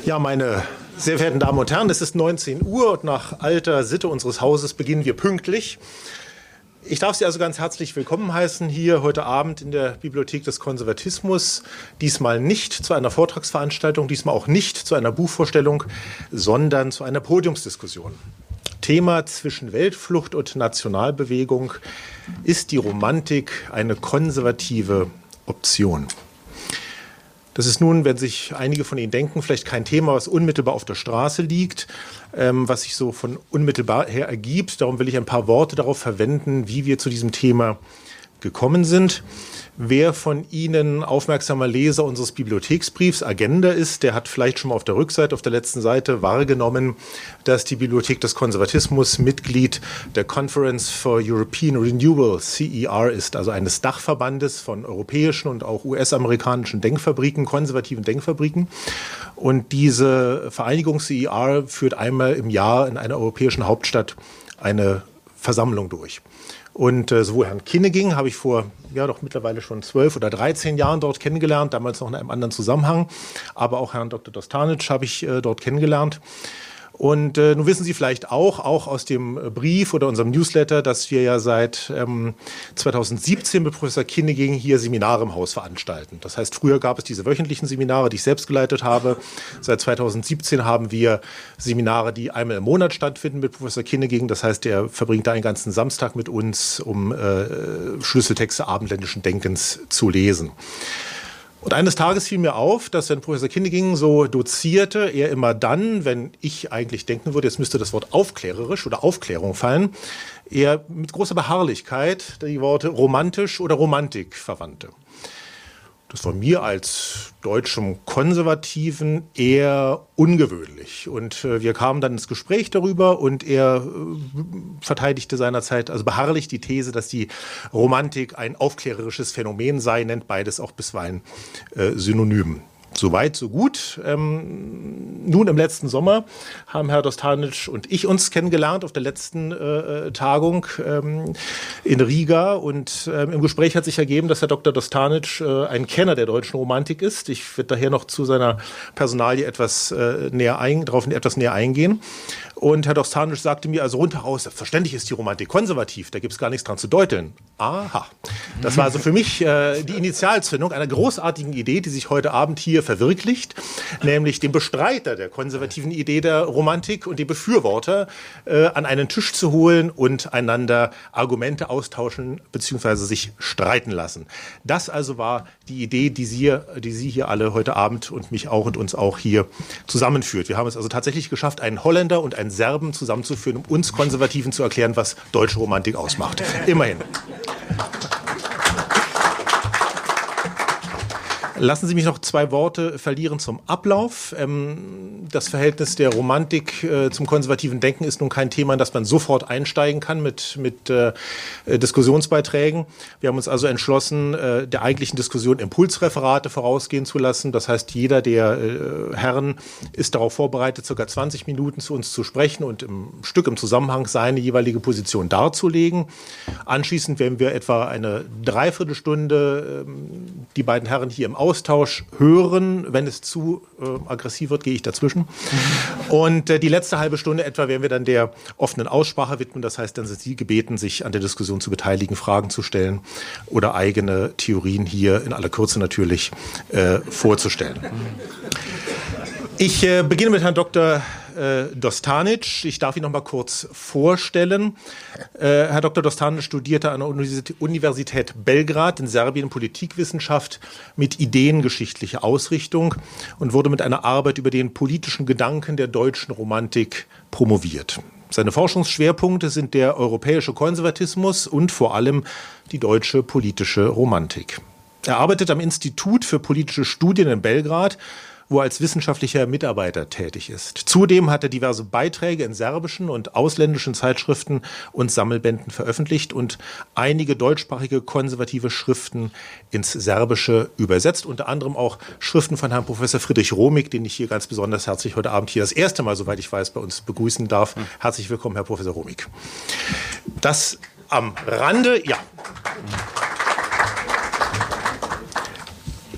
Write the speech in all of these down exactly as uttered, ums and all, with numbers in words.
Ja, meine sehr verehrten Damen und Herren, es ist neunzehn Uhr und nach alter Sitte unseres Hauses beginnen wir pünktlich. Ich darf Sie also ganz herzlich willkommen heißen hier heute Abend in der Bibliothek des Konservatismus. Diesmal nicht zu einer Vortragsveranstaltung, diesmal auch nicht zu einer Buchvorstellung, sondern zu einer Podiumsdiskussion. Thema zwischen Weltflucht und Nationalbewegung: Ist die Romantik eine konservative Option? Das ist nun, wenn sich einige von Ihnen denken, vielleicht kein Thema, was unmittelbar auf der Straße liegt, ähm, was sich so von unmittelbar her ergibt. Darum will ich ein paar Worte darauf verwenden, wie wir zu diesem Thema gekommen sind. Wer von Ihnen aufmerksamer Leser unseres Bibliotheksbriefs Agenda ist, der hat vielleicht schon mal auf der Rückseite, auf der letzten Seite wahrgenommen, dass die Bibliothek des Konservatismus Mitglied der Conference for European Renewal, C E R, ist, also eines Dachverbandes von europäischen und auch U S-amerikanischen Denkfabriken, konservativen Denkfabriken. Und diese Vereinigung C E R führt einmal im Jahr in einer europäischen Hauptstadt eine Versammlung durch. Und äh, sowohl Herrn Kinneging habe ich vor, ja doch mittlerweile schon zwölf oder dreizehn Jahren dort kennengelernt, damals noch in einem anderen Zusammenhang, aber auch Herrn Doktor Dostanic habe ich äh, dort kennengelernt. Und äh, nun wissen Sie vielleicht auch, auch aus dem Brief oder unserem Newsletter, dass wir ja seit ähm, zweitausendsiebzehn mit Professor Kinneging hier Seminare im Haus veranstalten. Das heißt, früher gab es diese wöchentlichen Seminare, die ich selbst geleitet habe. Seit zweitausendsiebzehn haben wir Seminare, die einmal im Monat stattfinden mit Professor Kinneging. Das heißt, er verbringt da einen ganzen Samstag mit uns, um äh, Schlüsseltexte abendländischen Denkens zu lesen. Und eines Tages fiel mir auf, dass, wenn Professor Kinneging so dozierte, er immer dann, wenn ich eigentlich denken würde, jetzt müsste das Wort aufklärerisch oder Aufklärung fallen, er mit großer Beharrlichkeit die Worte romantisch oder Romantik verwandte. Das war mir als deutschem Konservativen eher ungewöhnlich. Und äh, wir kamen dann ins Gespräch darüber und er äh, verteidigte seinerzeit also beharrlich die These, dass die Romantik ein aufklärerisches Phänomen sei, nennt beides auch bisweilen äh, synonym. Soweit, so gut. Ähm, nun im letzten Sommer haben Herr Dostanic und ich uns kennengelernt auf der letzten äh, Tagung ähm, in Riga. Und ähm, im Gespräch hat sich ergeben, dass Herr Doktor Dostanic äh, ein Kenner der deutschen Romantik ist. Ich werde daher noch zu seiner Personalie etwas äh, näher ein, darauf etwas näher eingehen. Und Herr Dostanic sagte mir also rundheraus, selbstverständlich ist die Romantik konservativ, da gibt es gar nichts dran zu deuteln. Aha. Das war also für mich äh, die Initialzündung einer großartigen Idee, die sich heute Abend hier verwirklicht, nämlich den Bestreiter der konservativen Idee der Romantik und die Befürworter äh, an einen Tisch zu holen und einander Argumente austauschen bzw. sich streiten lassen. Das also war die Idee, die Sie, die Sie hier alle heute Abend und mich auch und uns auch hier zusammenführt. Wir haben es also tatsächlich geschafft, einen Holländer und einen Serben zusammenzuführen, um uns Konservativen zu erklären, was deutsche Romantik ausmacht. Immerhin. Lassen Sie mich noch zwei Worte verlieren zum Ablauf. Das Verhältnis der Romantik zum konservativen Denken ist nun kein Thema, in das man sofort einsteigen kann mit, mit Diskussionsbeiträgen. Wir haben uns also entschlossen, der eigentlichen Diskussion Impulsreferate vorausgehen zu lassen. Das heißt, jeder der Herren ist darauf vorbereitet, ca. zwanzig Minuten zu uns zu sprechen und im Stück im Zusammenhang seine jeweilige Position darzulegen. Anschließend werden wir etwa eine Dreiviertelstunde die beiden Herren hier im Austausch hören. Wenn es zu äh, aggressiv wird, gehe ich dazwischen. Und äh, die letzte halbe Stunde etwa werden wir dann der offenen Aussprache widmen. Das heißt, dann sind Sie gebeten, sich an der Diskussion zu beteiligen, Fragen zu stellen oder eigene Theorien hier in aller Kürze natürlich äh, vorzustellen. Ich äh, beginne mit Herrn Doktor äh, Dostanic. Ich darf ihn noch mal kurz vorstellen. Äh, Herr Doktor Dostanic studierte an der Universität, Universität Belgrad in Serbien Politikwissenschaft mit ideengeschichtlicher Ausrichtung und wurde mit einer Arbeit über den politischen Gedanken der deutschen Romantik promoviert. Seine Forschungsschwerpunkte sind der europäische Konservatismus und vor allem die deutsche politische Romantik. Er arbeitet am Institut für politische Studien in Belgrad, wo er als wissenschaftlicher Mitarbeiter tätig ist. Zudem hat er diverse Beiträge in serbischen und ausländischen Zeitschriften und Sammelbänden veröffentlicht und einige deutschsprachige konservative Schriften ins Serbische übersetzt, unter anderem auch Schriften von Herrn Professor Friedrich Romig, den ich hier ganz besonders herzlich heute Abend hier das erste Mal, soweit ich weiß, bei uns begrüßen darf. Herzlich willkommen, Herr Professor Romig. Das am Rande, ja.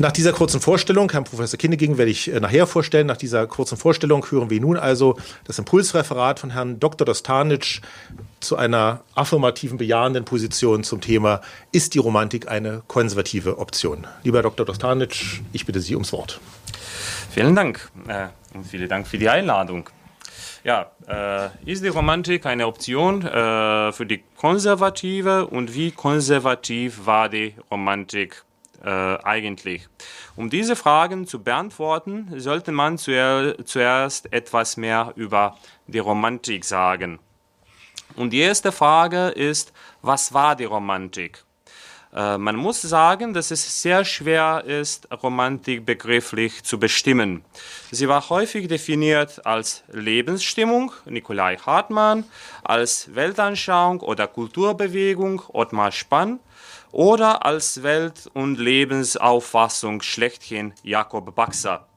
Nach dieser kurzen Vorstellung, Herrn Professor Kinneging werde ich nachher vorstellen, nach dieser kurzen Vorstellung hören wir nun also das Impulsreferat von Herrn Doktor Dostanic zu einer affirmativen, bejahenden Position zum Thema: Ist die Romantik eine konservative Option? Lieber Herr Doktor Dostanic, ich bitte Sie ums Wort. Vielen Dank äh, und vielen Dank für die Einladung. Ja, äh, ist die Romantik eine Option äh, für die Konservative, und wie konservativ war die Romantik äh, eigentlich? Um diese Fragen zu beantworten, sollte man zuer zuerst etwas mehr über die Romantik sagen. Und die erste Frage ist: Was war die Romantik? Äh, man muss sagen, dass es sehr schwer ist, Romantik begrifflich zu bestimmen. Sie war häufig definiert als Lebensstimmung, Nikolai Hartmann, als Weltanschauung oder Kulturbewegung, Ottmar Spann, oder als Welt- und Lebensauffassung schlechthin, Jakob Baxer.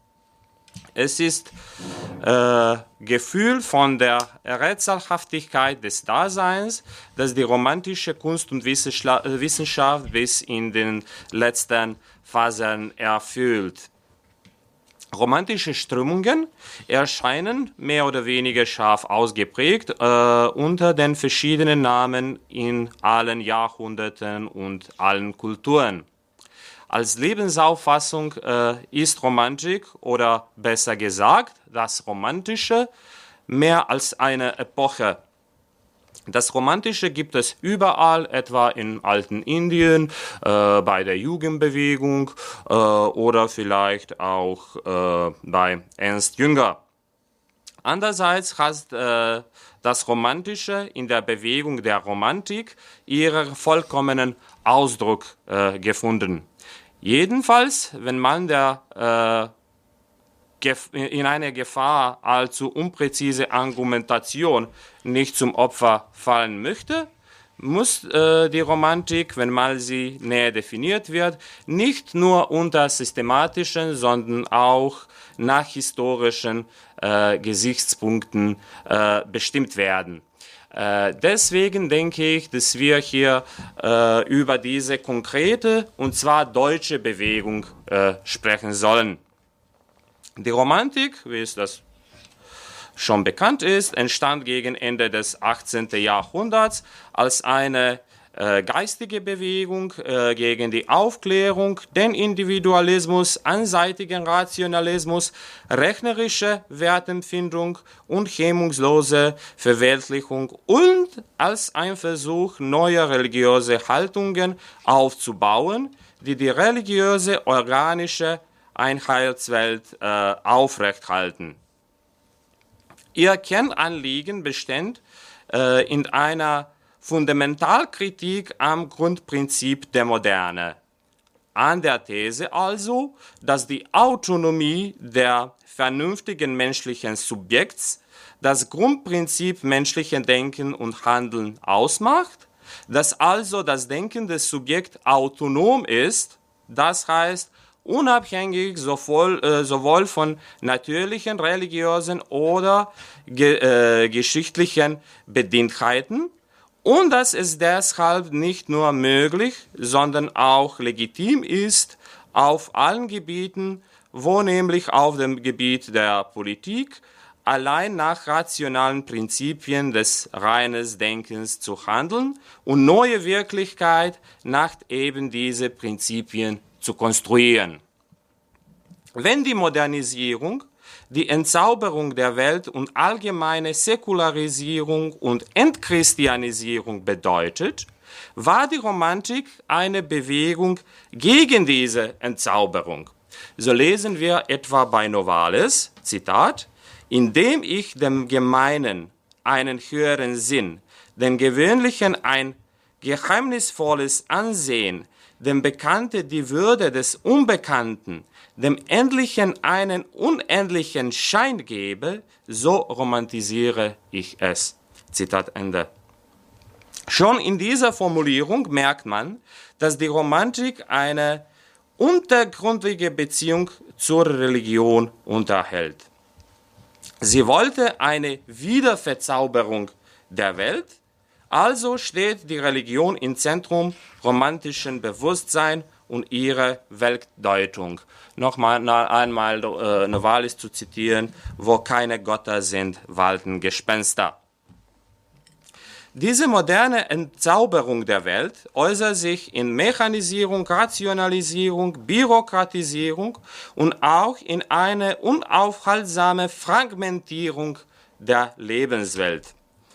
Es ist äh, Gefühl von der Rätselhaftigkeit des Daseins, das die romantische Kunst und Wissenschaft bis in den letzten Phasen erfüllt. Romantische Strömungen erscheinen mehr oder weniger scharf ausgeprägt äh, unter den verschiedenen Namen in allen Jahrhunderten und allen Kulturen. Als Lebensauffassung äh, ist Romantik, oder besser gesagt, das Romantische, mehr als eine Epoche. Das Romantische gibt es überall, etwa in alten Indien, äh, bei der Jugendbewegung äh, oder vielleicht auch äh, bei Ernst Jünger. Andererseits hat äh, das Romantische in der Bewegung der Romantik ihren vollkommenen Ausdruck äh, gefunden. Jedenfalls, wenn man der, äh, in eine Gefahr allzu unpräzise Argumentation nicht zum Opfer fallen möchte, muss äh, die Romantik, wenn mal sie näher definiert wird, nicht nur unter systematischen, sondern auch nach historischen äh, Gesichtspunkten äh, bestimmt werden. Äh, deswegen denke ich, dass wir hier äh, über diese konkrete, und zwar deutsche Bewegung äh, sprechen sollen. Die Romantik, wie es das schon bekannt ist, entstand gegen Ende des achtzehnten Jahrhunderts als eine äh, geistige Bewegung äh, gegen die Aufklärung, den Individualismus, einseitigen Rationalismus, rechnerische Wertempfindung und hemmungslose Verweltlichung, und als ein Versuch, neue religiöse Haltungen aufzubauen, die die religiöse, organische Einheitswelt äh, aufrechthalten. Ihr Kernanliegen bestand äh, in einer Fundamentalkritik am Grundprinzip der Moderne, an der These also, dass die Autonomie der vernünftigen menschlichen Subjekts das Grundprinzip menschlichen Denken und Handeln ausmacht, dass also das denkende Subjekt autonom ist, das heißt unabhängig sowohl, äh, sowohl von natürlichen, religiösen oder ge, äh, geschichtlichen Bedingtheiten, und dass es deshalb nicht nur möglich, sondern auch legitim ist, auf allen Gebieten, wo nämlich auf dem Gebiet der Politik, allein nach rationalen Prinzipien des reinen Denkens zu handeln und neue Wirklichkeit nach eben diese Prinzipien zu konstruieren. Wenn die Modernisierung, die Entzauberung der Welt und allgemeine Säkularisierung und Entchristianisierung bedeutet, war die Romantik eine Bewegung gegen diese Entzauberung. So lesen wir etwa bei Novalis, Zitat: Indem ich dem Gemeinen einen höheren Sinn, dem Gewöhnlichen ein geheimnisvolles Ansehen, dem Bekannten die Würde des Unbekannten, dem Endlichen einen unendlichen Schein gebe, so romantisiere ich es. Zitat Ende. Schon in dieser Formulierung merkt man, dass die Romantik eine untergründige Beziehung zur Religion unterhält. Sie wollte eine Wiederverzauberung der Welt, also steht die Religion im Zentrum romantischen Bewusstseins und ihre Weltdeutung. Nochmal einmal äh, Novalis zu zitieren: Wo keine Götter sind, walten Gespenster. Diese moderne Entzauberung der Welt äußert sich in Mechanisierung, Rationalisierung, Bürokratisierung und auch in eine unaufhaltsame Fragmentierung der Lebenswelt.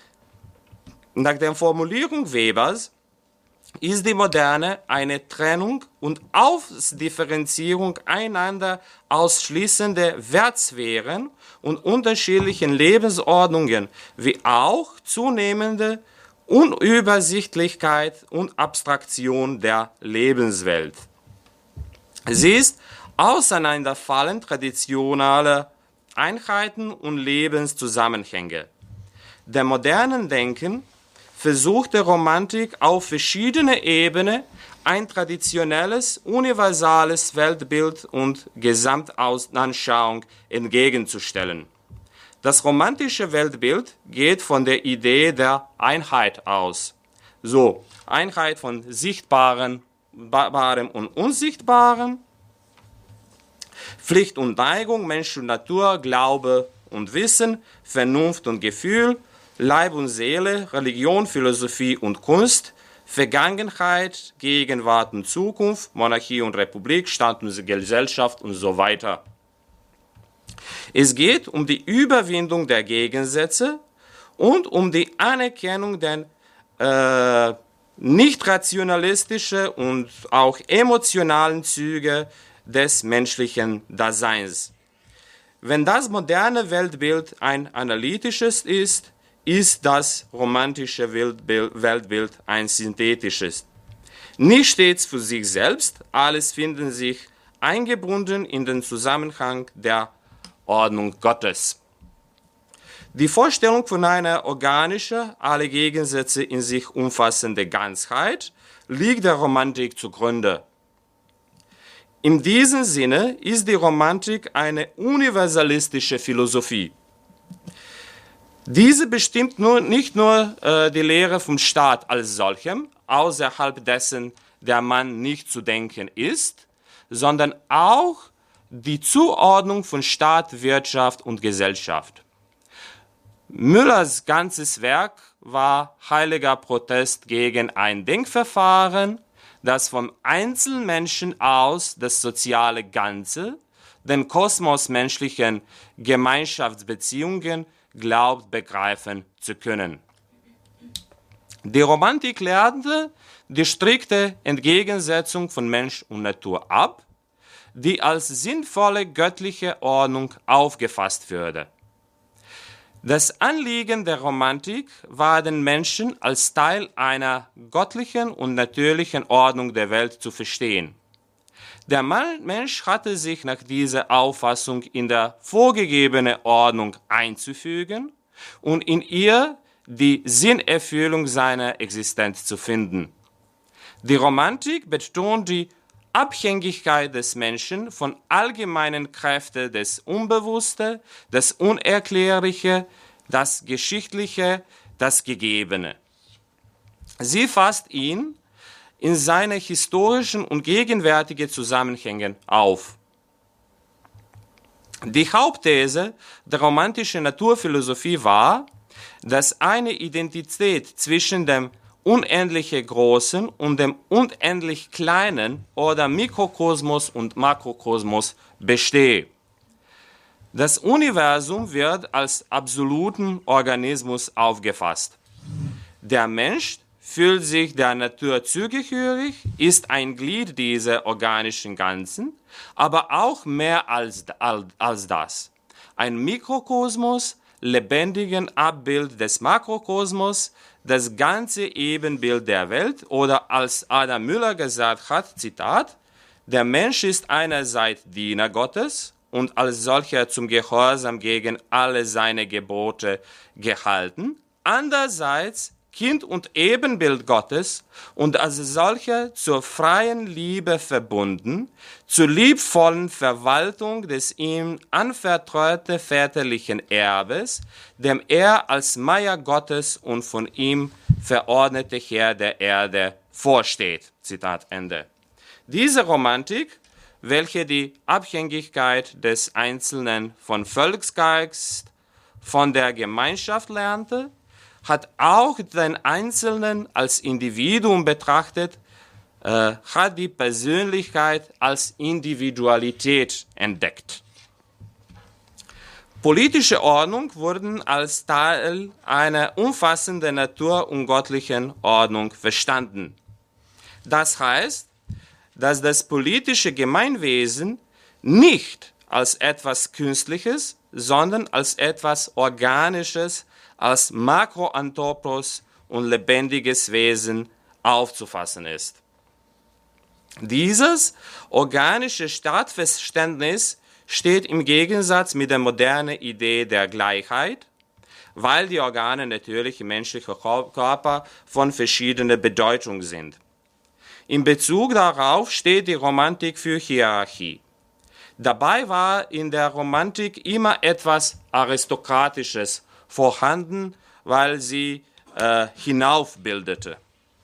Nach der Formulierung Webers ist die Moderne eine Trennung und Ausdifferenzierung einander ausschließende Wertsphären und unterschiedlichen Lebensordnungen, wie auch zunehmende Unübersichtlichkeit und Abstraktion der Lebenswelt. Sie ist Auseinanderfallen traditioneller Einheiten und Lebenszusammenhänge. Der modernen Denken versucht der Romantik auf verschiedene Ebenen ein traditionelles, universales Weltbild und Gesamtanschauung entgegenzustellen. Das romantische Weltbild geht von der Idee der Einheit aus. So, Einheit von Sichtbarem und Unsichtbarem, Pflicht und Neigung, Mensch und Natur, Glaube und Wissen, Vernunft und Gefühl, Leib und Seele, Religion, Philosophie und Kunst, Vergangenheit, Gegenwart und Zukunft, Monarchie und Republik, Staat und Gesellschaft und so weiter. Es geht um die Überwindung der Gegensätze und um die Anerkennung der äh, nicht rationalistischen und auch emotionalen Züge des menschlichen Daseins. Wenn das moderne Weltbild ein analytisches ist, ist das romantische Weltbild ein synthetisches. Nicht stets für sich selbst, alles finden sich eingebunden in den Zusammenhang der Ordnung Gottes. Die Vorstellung von einer organischen, alle Gegensätze in sich umfassenden Ganzheit liegt der Romantik zugrunde. In diesem Sinne ist die Romantik eine universalistische Philosophie. Diese bestimmt nur, nicht nur äh, die Lehre vom Staat als solchem, außerhalb dessen der Mann nicht zu denken ist, sondern auch die Zuordnung von Staat, Wirtschaft und Gesellschaft. Müllers ganzes Werk war heiliger Protest gegen ein Denkverfahren, das vom Einzelmenschen aus das soziale Ganze, den Kosmos menschlichen Gemeinschaftsbeziehungen glaubt begreifen zu können. Die Romantik lernte die strikte Entgegensetzung von Mensch und Natur ab, die als sinnvolle göttliche Ordnung aufgefasst würde. Das Anliegen der Romantik war, den Menschen als Teil einer göttlichen und natürlichen Ordnung der Welt zu verstehen. Der Mensch hatte sich nach dieser Auffassung in der vorgegebenen Ordnung einzufügen und in ihr die Sinnerfüllung seiner Existenz zu finden. Die Romantik betont die Abhängigkeit des Menschen von allgemeinen Kräften des Unbewussten, das Unerklärliche, das Geschichtliche, das Gegebene. Sie fasst ihn in seine historischen und gegenwärtigen Zusammenhänge auf. Die Hauptthese der romantischen Naturphilosophie war, dass eine Identität zwischen dem unendlich Großen und dem unendlich Kleinen oder Mikrokosmos und Makrokosmos besteht. Das Universum wird als absoluten Organismus aufgefasst. Der Mensch fühlt sich der Natur zugehörig, ist ein Glied dieser organischen Ganzen, aber auch mehr als, als das. Ein Mikrokosmos, lebendigen Abbild des Makrokosmos, das ganze Ebenbild der Welt, oder als Adam Müller gesagt hat, Zitat, der Mensch ist einerseits Diener Gottes und als solcher zum Gehorsam gegen alle seine Gebote gehalten, andererseits Kind und Ebenbild Gottes und als solcher zur freien Liebe verbunden, zur liebvollen Verwaltung des ihm anvertrauten väterlichen Erbes, dem er als Meier Gottes und von ihm verordnete Herr der Erde vorsteht. Zitat Ende. Diese Romantik, welche die Abhängigkeit des Einzelnen von Volksgeist, von der Gemeinschaft lernte, hat auch den Einzelnen als Individuum betrachtet, äh, hat die Persönlichkeit als Individualität entdeckt. Politische Ordnung wurden als Teil einer umfassenden natur- und göttlichen Ordnung verstanden. Das heißt, dass das politische Gemeinwesen nicht als etwas Künstliches, sondern als etwas Organisches, als Makroanthropos und lebendiges Wesen aufzufassen ist. Dieses organische Staatsverständnis steht im Gegensatz mit der modernen Idee der Gleichheit, weil die Organe natürlich im menschlichen Körper von verschiedener Bedeutung sind. In Bezug darauf steht die Romantik für Hierarchie. Dabei war in der Romantik immer etwas Aristokratisches vorhanden, weil sie äh, hinaufbildete.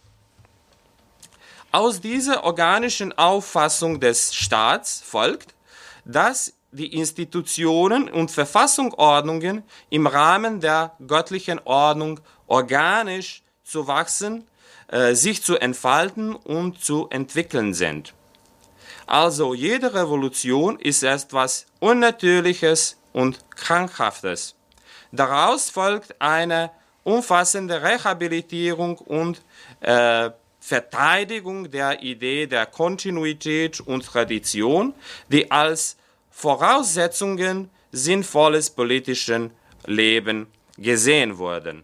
Aus dieser organischen Auffassung des Staats folgt, dass die Institutionen und Verfassungsordnungen im Rahmen der göttlichen Ordnung organisch zu wachsen, äh, sich zu entfalten und zu entwickeln sind. Also jede Revolution ist etwas Unnatürliches und Krankhaftes. Daraus folgt eine umfassende Rehabilitierung und äh, Verteidigung der Idee der Kontinuität und Tradition, die als Voraussetzungen sinnvolles politischen Leben gesehen wurden.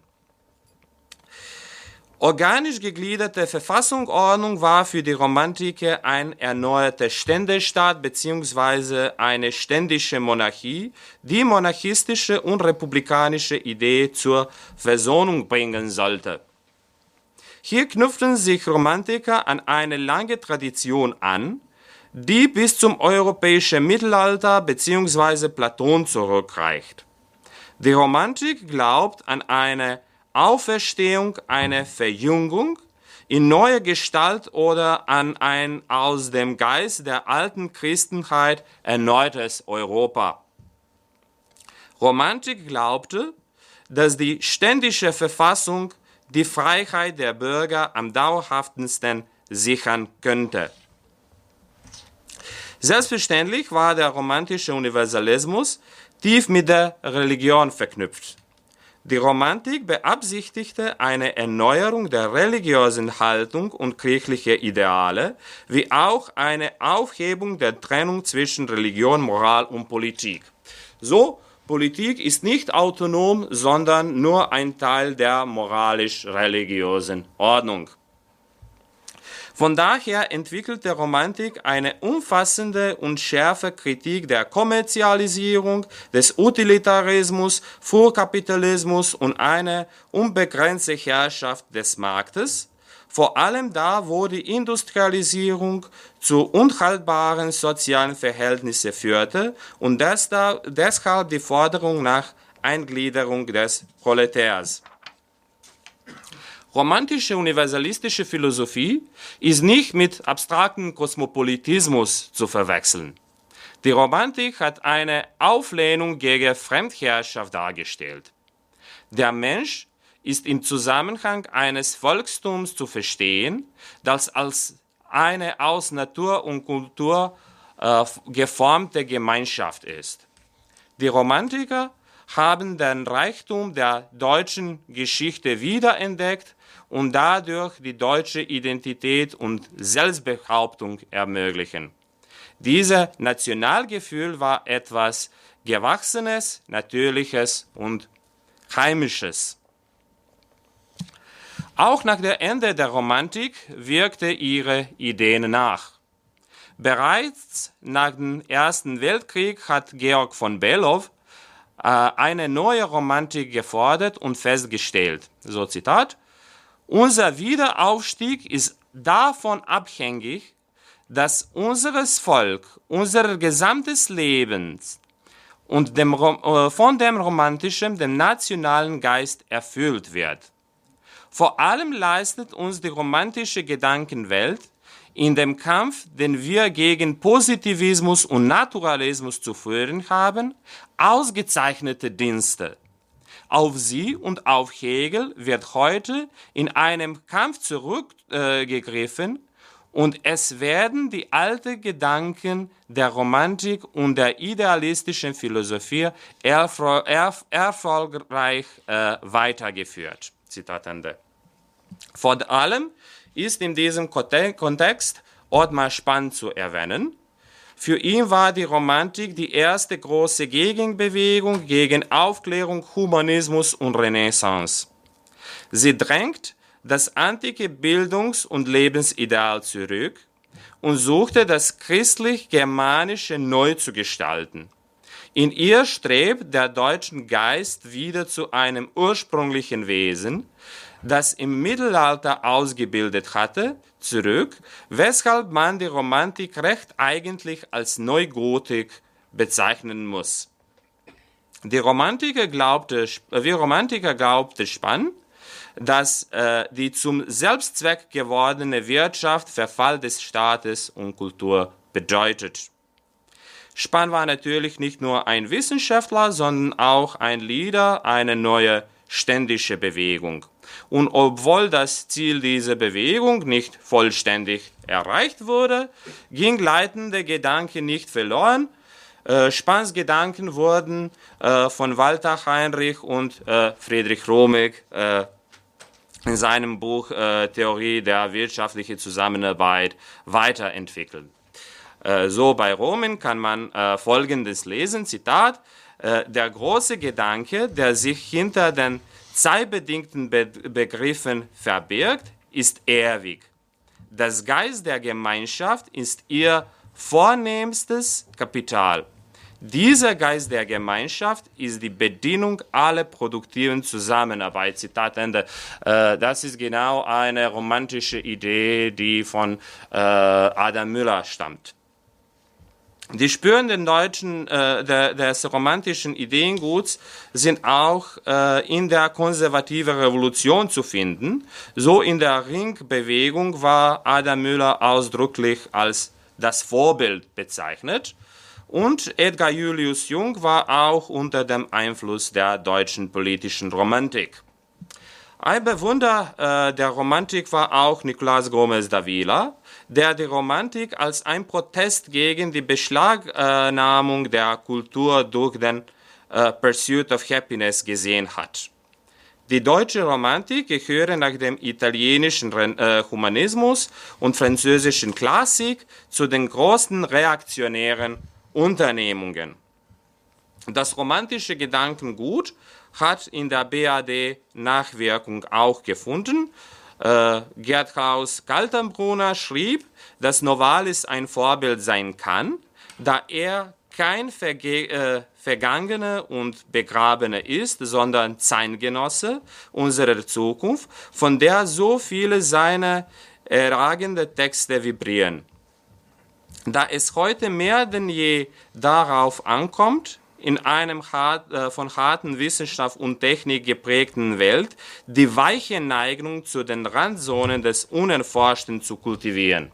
Organisch gegliederte Verfassungsordnung war für die Romantiker ein erneuerter Ständestaat bzw. eine ständische Monarchie, die monarchistische und republikanische Idee zur Versöhnung bringen sollte. Hier knüpften sich Romantiker an eine lange Tradition an, die bis zum europäischen Mittelalter bzw. Platon zurückreicht. Die Romantik glaubt an eine Auferstehung, eine Verjüngung in neuer Gestalt oder an ein aus dem Geist der alten Christenheit erneutes Europa. Romantik glaubte, dass die ständische Verfassung die Freiheit der Bürger am dauerhaftesten sichern könnte. Selbstverständlich war der romantische Universalismus tief mit der Religion verknüpft. Die Romantik beabsichtigte eine Erneuerung der religiösen Haltung und kirchlicher Ideale, wie auch eine Aufhebung der Trennung zwischen Religion, Moral und Politik. So, Politik ist nicht autonom, sondern nur ein Teil der moralisch-religiösen Ordnung. Von daher entwickelte Romantik eine umfassende und schärfe Kritik der Kommerzialisierung, des Utilitarismus, Vorkapitalismus und eine unbegrenzte Herrschaft des Marktes, vor allem da, wo die Industrialisierung zu unhaltbaren sozialen Verhältnissen führte und deshalb die Forderung nach Eingliederung des Proletärs. Romantische universalistische Philosophie ist nicht mit abstraktem Kosmopolitismus zu verwechseln. Die Romantik hat eine Auflehnung gegen Fremdherrschaft dargestellt. Der Mensch ist im Zusammenhang eines Volkstums zu verstehen, das als eine aus Natur und Kultur äh, geformte Gemeinschaft ist. Die Romantiker haben den Reichtum der deutschen Geschichte wiederentdeckt und dadurch die deutsche Identität und Selbstbehauptung ermöglichen. Dieses Nationalgefühl war etwas Gewachsenes, Natürliches und Heimisches. Auch nach dem Ende der Romantik wirkte ihre Ideen nach. Bereits nach dem Ersten Weltkrieg hat Georg von Below äh, eine neue Romantik gefordert und festgestellt. So Zitat: Unser Wiederaufstieg ist davon abhängig, dass unser Volk, unser gesamtes Leben und dem, äh, von dem romantischen, dem nationalen Geist erfüllt wird. Vor allem leistet uns die romantische Gedankenwelt, in dem Kampf, den wir gegen Positivismus und Naturalismus zu führen haben, ausgezeichnete Dienste. Auf sie und auf Hegel wird heute in einem Kampf zurückgegriffen, äh, und es werden die alten Gedanken der Romantik und der idealistischen Philosophie erfol erf erfolgreich äh, weitergeführt. Zitat Ende. Vor allem ist in diesem Kontext Ottmar Spann zu erwähnen. Für ihn war die Romantik die erste große Gegenbewegung gegen Aufklärung, Humanismus und Renaissance. Sie drängt das antike Bildungs- und Lebensideal zurück und suchte das christlich-germanische neu zu gestalten. In ihr strebt der deutsche Geist wieder zu einem ursprünglichen Wesen, das im Mittelalter ausgebildet hatte, zurück, weshalb man die Romantik recht eigentlich als Neugotik bezeichnen muss. Die Romantiker glaubte, wie Romantiker glaubte Spann, dass äh, die zum Selbstzweck gewordene Wirtschaft Verfall des Staates und Kultur bedeutet. Spann war natürlich nicht nur ein Wissenschaftler, sondern auch ein Leader einer neuen ständischen Bewegung. Und obwohl das Ziel dieser Bewegung nicht vollständig erreicht wurde, ging leitende Gedanke nicht verloren. Äh, Spanns Gedanken wurden äh, von Walter Heinrich und äh, Friedrich Romig äh, in seinem Buch äh, Theorie der wirtschaftlichen Zusammenarbeit weiterentwickelt. Äh, so bei Romig kann man äh, Folgendes lesen, Zitat, äh, der große Gedanke, der sich hinter den zeitbedingten Be Begriffen verbirgt, ist ewig. Das Geist der Gemeinschaft ist ihr vornehmstes Kapital. Dieser Geist der Gemeinschaft ist die Bedienung aller produktiven Zusammenarbeit. Zitat Ende. Äh, das ist genau eine romantische Idee, die von äh, Adam Müller stammt. Die Spuren den Deutschen, äh, der, des romantischen Ideenguts sind auch äh, in der konservativen Revolution zu finden. So in der Ringbewegung war Adam Müller ausdrücklich als das Vorbild bezeichnet. Und Edgar Julius Jung war auch unter dem Einfluss der deutschen politischen Romantik. Ein Bewunderer äh, der Romantik war auch Nicolás Gómez Dávila, der die Romantik als ein Protest gegen die Beschlagnahmung der Kultur durch den äh, Pursuit of Happiness gesehen hat. Die deutsche Romantik gehöre nach dem italienischen äh, Humanismus und französischen Klassik zu den großen reaktionären Unternehmungen. Das romantische Gedankengut hat in der B A D Nachwirkung auch gefunden. Äh, Gertraud Kaltenbrunner schrieb, dass Novalis ein Vorbild sein kann, da er kein Verge äh, Vergangener und Begrabener ist, sondern Zeitgenosse unserer Zukunft, von der so viele seiner erragenden Texte vibrieren. Da es heute mehr denn je darauf ankommt, in einem hart, äh, von harten Wissenschaft und Technik geprägten Welt die weiche Neigung zu den Randzonen des Unerforschten zu kultivieren.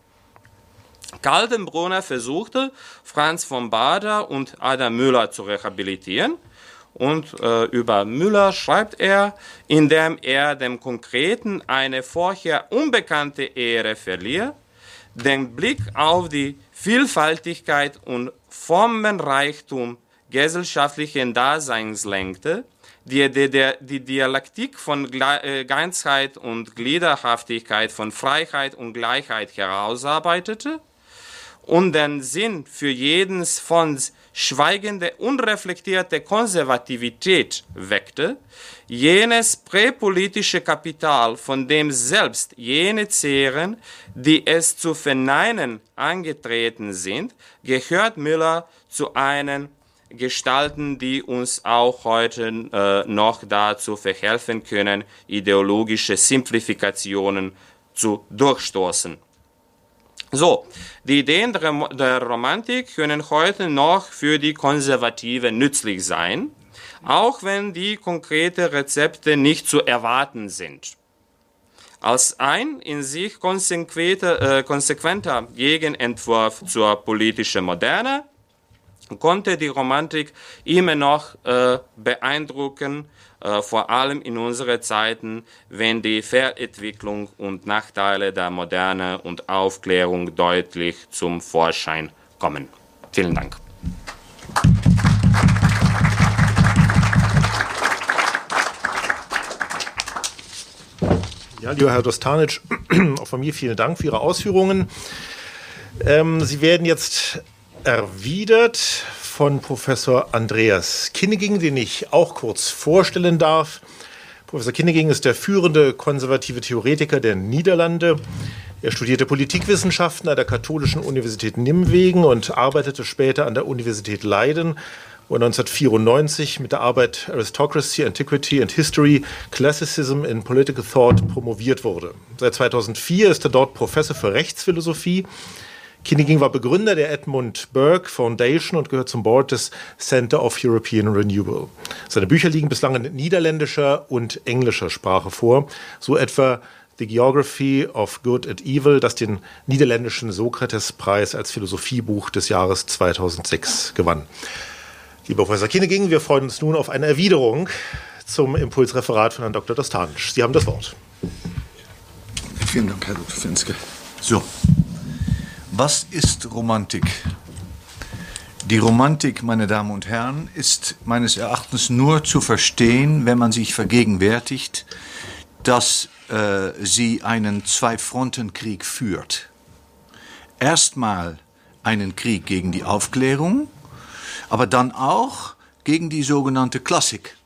Kaltenbrunner versuchte, Franz von Baader und Adam Müller zu rehabilitieren. Und äh, über Müller schreibt er, indem er dem Konkreten eine vorher unbekannte Ehre verlieh, den Blick auf die Vielfaltigkeit und Formenreichtum gesellschaftlichen Daseins lenkte, die, die, die Dialektik von Ganzheit und Gliederhaftigkeit, von Freiheit und Gleichheit herausarbeitete und den Sinn für jeden von schweigende, unreflektierte Konservativität weckte, jenes präpolitische Kapital, von dem selbst jene zehren, die es zu verneinen angetreten sind, gehört Müller zu einen Gestalten, die uns auch heute äh, noch dazu verhelfen können, ideologische Simplifikationen zu durchstoßen. So, die Ideen der Romantik können heute noch für die Konservativen nützlich sein, auch wenn die konkreten Rezepte nicht zu erwarten sind. Als ein in sich konsequenter, äh, konsequenter Gegenentwurf zur politischen Moderne konnte die Romantik immer noch äh, beeindrucken, äh, vor allem in unseren Zeiten, wenn die Fehlentwicklung und Nachteile der Moderne und Aufklärung deutlich zum Vorschein kommen. Vielen Dank. Ja, lieber Herr Dostanic, auch von mir vielen Dank für Ihre Ausführungen. Ähm, Sie werden jetzt erwidert von Professor Andreas Kinneging, den ich auch kurz vorstellen darf. Professor Kinneging ist der führende konservative Theoretiker der Niederlande. Er studierte Politikwissenschaften an der Katholischen Universität Nimwegen und arbeitete später an der Universität Leiden, wo er neunzehnhundertvierundneunzig mit der Arbeit Aristocracy, Antiquity and History, Classicism in Political Thought promoviert wurde. Seit zweitausendvier ist er dort Professor für Rechtsphilosophie. Kinneging war Begründer der Edmund Burke Foundation und gehört zum Board des Center of European Renewal. Seine Bücher liegen bislang in niederländischer und englischer Sprache vor, so etwa The Geography of Good and Evil, das den niederländischen Sokrates-Preis als Philosophiebuch des Jahres zweitausendsechs gewann. Lieber Professor Kinneging, wir freuen uns nun auf eine Erwiderung zum Impulsreferat von Herrn Doktor Dostanic. Sie haben das Wort. Vielen Dank, Herr Doktor Fenske. So, was ist Romantik? Die Romantik, meine Damen und Herren, ist meines Erachtens nur zu verstehen, wenn man sich vergegenwärtigt, dass äh, sie einen Zwei-Fronten-Krieg führt. Erstmal einen Krieg gegen die Aufklärung, aber dann auch gegen die sogenannte Klassik.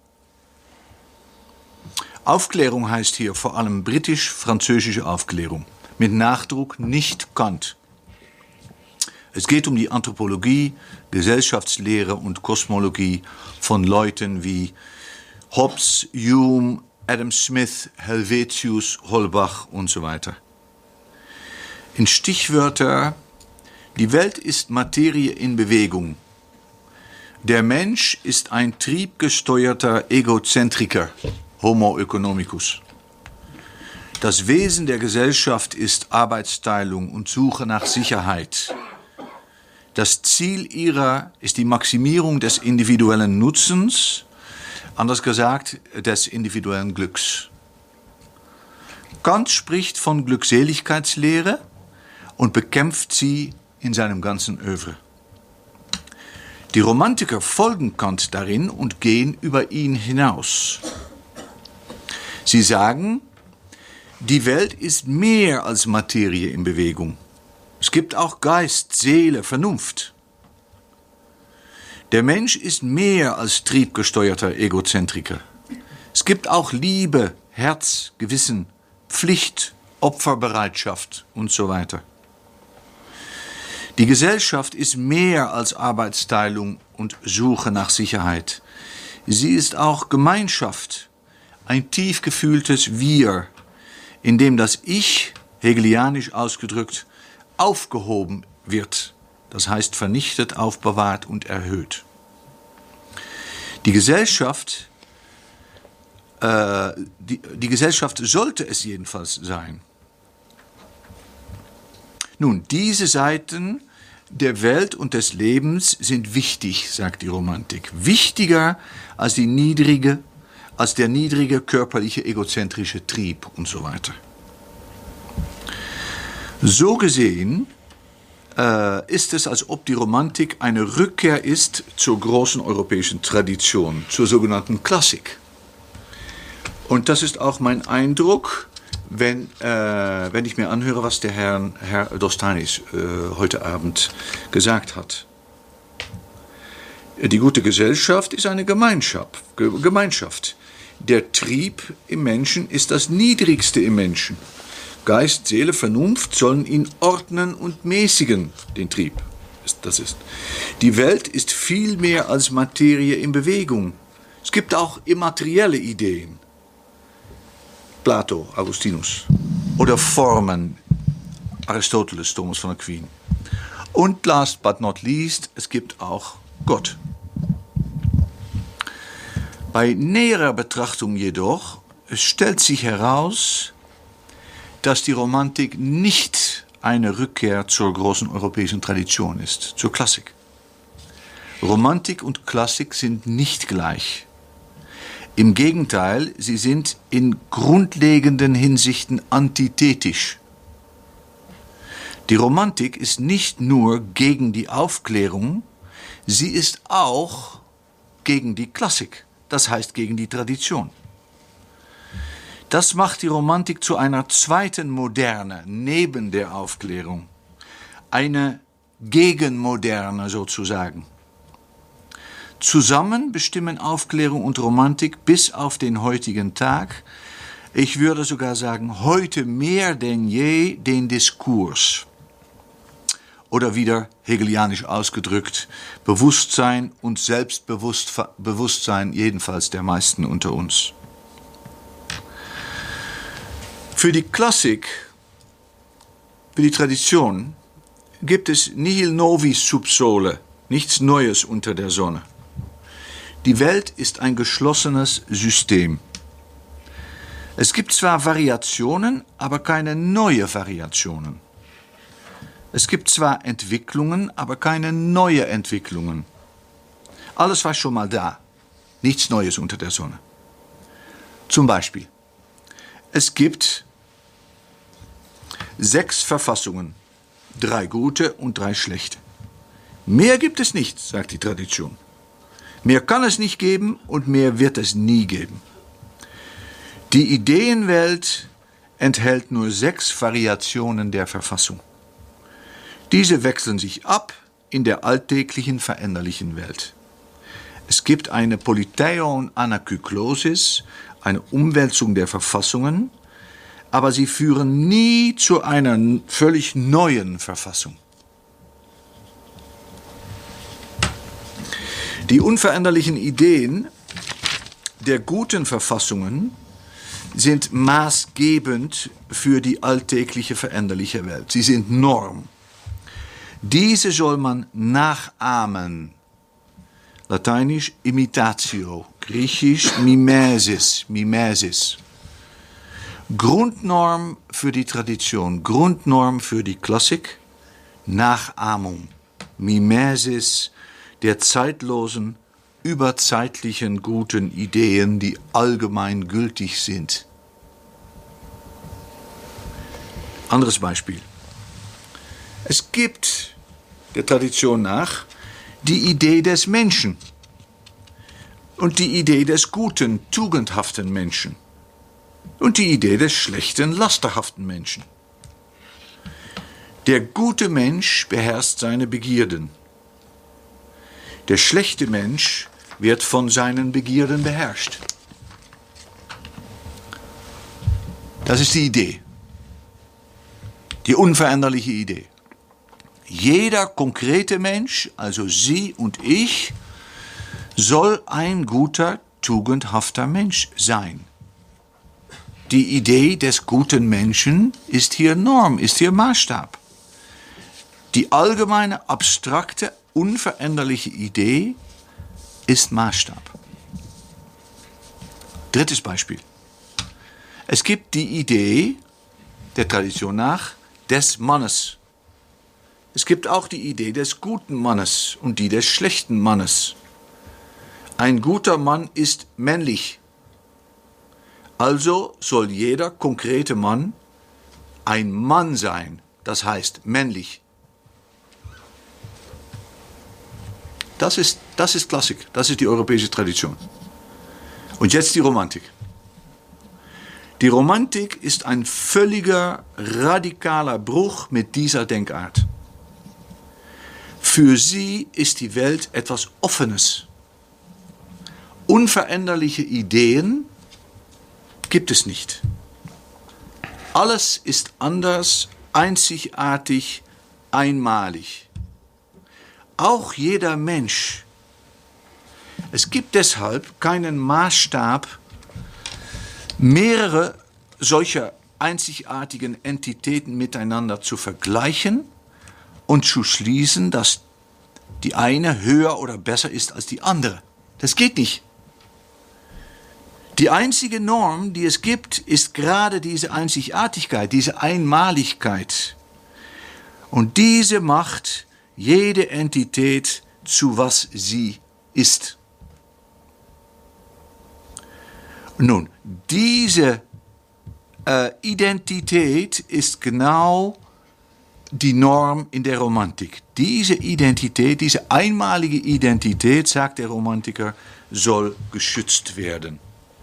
Aufklärung heißt hier vor allem britisch-französische Aufklärung. Mit Nachdruck nicht Kant. Es geht um die Anthropologie, Gesellschaftslehre und Kosmologie von Leuten wie Hobbes, Hume, Adam Smith, Helvetius, Holbach und so weiter. In Stichwörter: Die Welt ist Materie in Bewegung. Der Mensch ist ein triebgesteuerter Egozentriker, Homo economicus. Das Wesen der Gesellschaft ist Arbeitsteilung und Suche nach Sicherheit. Das Ziel ihrer ist die Maximierung des individuellen Nutzens, anders gesagt des individuellen Glücks. Kant spricht von Glückseligkeitslehre und bekämpft sie in seinem ganzen Œuvre. Die Romantiker folgen Kant darin und gehen über ihn hinaus. Sie sagen, die Welt ist mehr als Materie in Bewegung. Es gibt auch Geist, Seele, Vernunft. Der Mensch ist mehr als triebgesteuerter Egozentriker. Es gibt auch Liebe, Herz, Gewissen, Pflicht, Opferbereitschaft und so weiter. Die Gesellschaft ist mehr als Arbeitsteilung und Suche nach Sicherheit. Sie ist auch Gemeinschaft, ein tief gefühltes Wir, in dem das Ich, hegelianisch ausgedrückt, aufgehoben wird, das heißt vernichtet, aufbewahrt und erhöht. Die Gesellschaft, äh, die, die Gesellschaft sollte es jedenfalls sein. Nun, diese Seiten der Welt und des Lebens sind wichtig, sagt die Romantik. Wichtiger als die niedrige, als der niedrige körperliche egozentrische Trieb und so weiter. So gesehen äh, ist es, als ob die Romantik eine Rückkehr ist zur großen europäischen Tradition, zur sogenannten Klassik. Und das ist auch mein Eindruck, wenn, äh, wenn ich mir anhöre, was der Herr, Herr Dostanic äh, heute Abend gesagt hat. Die gute Gesellschaft ist eine Gemeinschaft. Gemeinschaft. Der Trieb im Menschen ist das Niedrigste im Menschen. Geist, Seele, Vernunft sollen ihn ordnen und mäßigen, den Trieb. Das ist. Die Welt ist viel mehr als Materie in Bewegung. Es gibt auch immaterielle Ideen. Plato, Augustinus. Oder Formen, Aristoteles, Thomas von Aquin. Und last but not least, es gibt auch Gott. Bei näherer Betrachtung jedoch, es stellt sich heraus, dass die Romantik nicht eine Rückkehr zur großen europäischen Tradition ist, zur Klassik. Romantik und Klassik sind nicht gleich. Im Gegenteil, sie sind in grundlegenden Hinsichten antithetisch. Die Romantik ist nicht nur gegen die Aufklärung, sie ist auch gegen die Klassik, das heißt gegen die Tradition. Das macht die Romantik zu einer zweiten Moderne neben der Aufklärung, eine Gegenmoderne sozusagen. Zusammen bestimmen Aufklärung und Romantik bis auf den heutigen Tag, ich würde sogar sagen, heute mehr denn je, den Diskurs. Oder wieder hegelianisch ausgedrückt, Bewusstsein und Selbstbewusstsein jedenfalls der meisten unter uns. Für die Klassik, für die Tradition, gibt es nihil novis sub sole, nichts Neues unter der Sonne. Die Welt ist ein geschlossenes System. Es gibt zwar Variationen, aber keine neuen Variationen. Es gibt zwar Entwicklungen, aber keine neuen Entwicklungen. Alles war schon mal da. Nichts Neues unter der Sonne. Zum Beispiel, es gibt sechs Verfassungen, drei gute und drei schlechte. Mehr gibt es nicht, sagt die Tradition. Mehr kann es nicht geben und mehr wird es nie geben. Die Ideenwelt enthält nur sechs Variationen der Verfassung. Diese wechseln sich ab in der alltäglichen, veränderlichen Welt. Es gibt eine Politeion Anakyklosis, eine Umwälzung der Verfassungen, aber sie führen nie zu einer völlig neuen Verfassung. Die unveränderlichen Ideen der guten Verfassungen sind maßgebend für die alltägliche, veränderliche Welt. Sie sind Norm. Diese soll man nachahmen. Lateinisch imitatio, griechisch mimesis, mimesis. Grundnorm für die Tradition, Grundnorm für die Klassik, Nachahmung, Mimesis der zeitlosen, überzeitlichen guten Ideen, die allgemein gültig sind. Anderes Beispiel. Es gibt der Tradition nach die Idee des Menschen und die Idee des guten, tugendhaften Menschen und die Idee des schlechten, lasterhaften Menschen. Der gute Mensch beherrscht seine Begierden. Der schlechte Mensch wird von seinen Begierden beherrscht. Das ist die Idee. Die unveränderliche Idee. Jeder konkrete Mensch, also Sie und ich, soll ein guter, tugendhafter Mensch sein. Die Idee des guten Menschen ist hier Norm, ist hier Maßstab. Die allgemeine, abstrakte, unveränderliche Idee ist Maßstab. Drittes Beispiel. Es gibt die Idee, der Tradition nach, des Mannes. Es gibt auch die Idee des guten Mannes und die des schlechten Mannes. Ein guter Mann ist männlich. Also soll jeder konkrete Mann ein Mann sein, das heißt männlich. Das ist, das ist Klassik, das ist die europäische Tradition. Und jetzt die Romantik. Die Romantik ist ein völliger, radikaler Bruch mit dieser Denkart. Für sie ist die Welt etwas Offenes. Unveränderliche Ideen gibt es nicht. Alles ist anders, einzigartig, einmalig. Auch jeder Mensch. Es gibt deshalb keinen Maßstab, mehrere solcher einzigartigen Entitäten miteinander zu vergleichen und zu schließen, dass die eine höher oder besser ist als die andere. Das geht nicht. Die einzige Norm, die es gibt, ist gerade diese Einzigartigkeit, diese Einmaligkeit. Und diese macht jede Entität zu was sie ist. Nun, diese äh, Identität ist genau die Norm in der Romantik. Diese Identität, diese einmalige Identität, sagt der Romantiker, soll geschützt werden.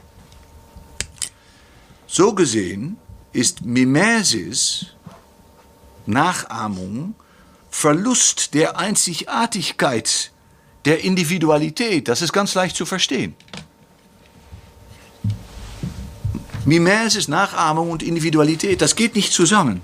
So gesehen ist Mimesis, Nachahmung, Verlust der Einzigartigkeit, der Individualität. Das ist ganz leicht zu verstehen. Mimesis, Nachahmung und Individualität, das geht nicht zusammen.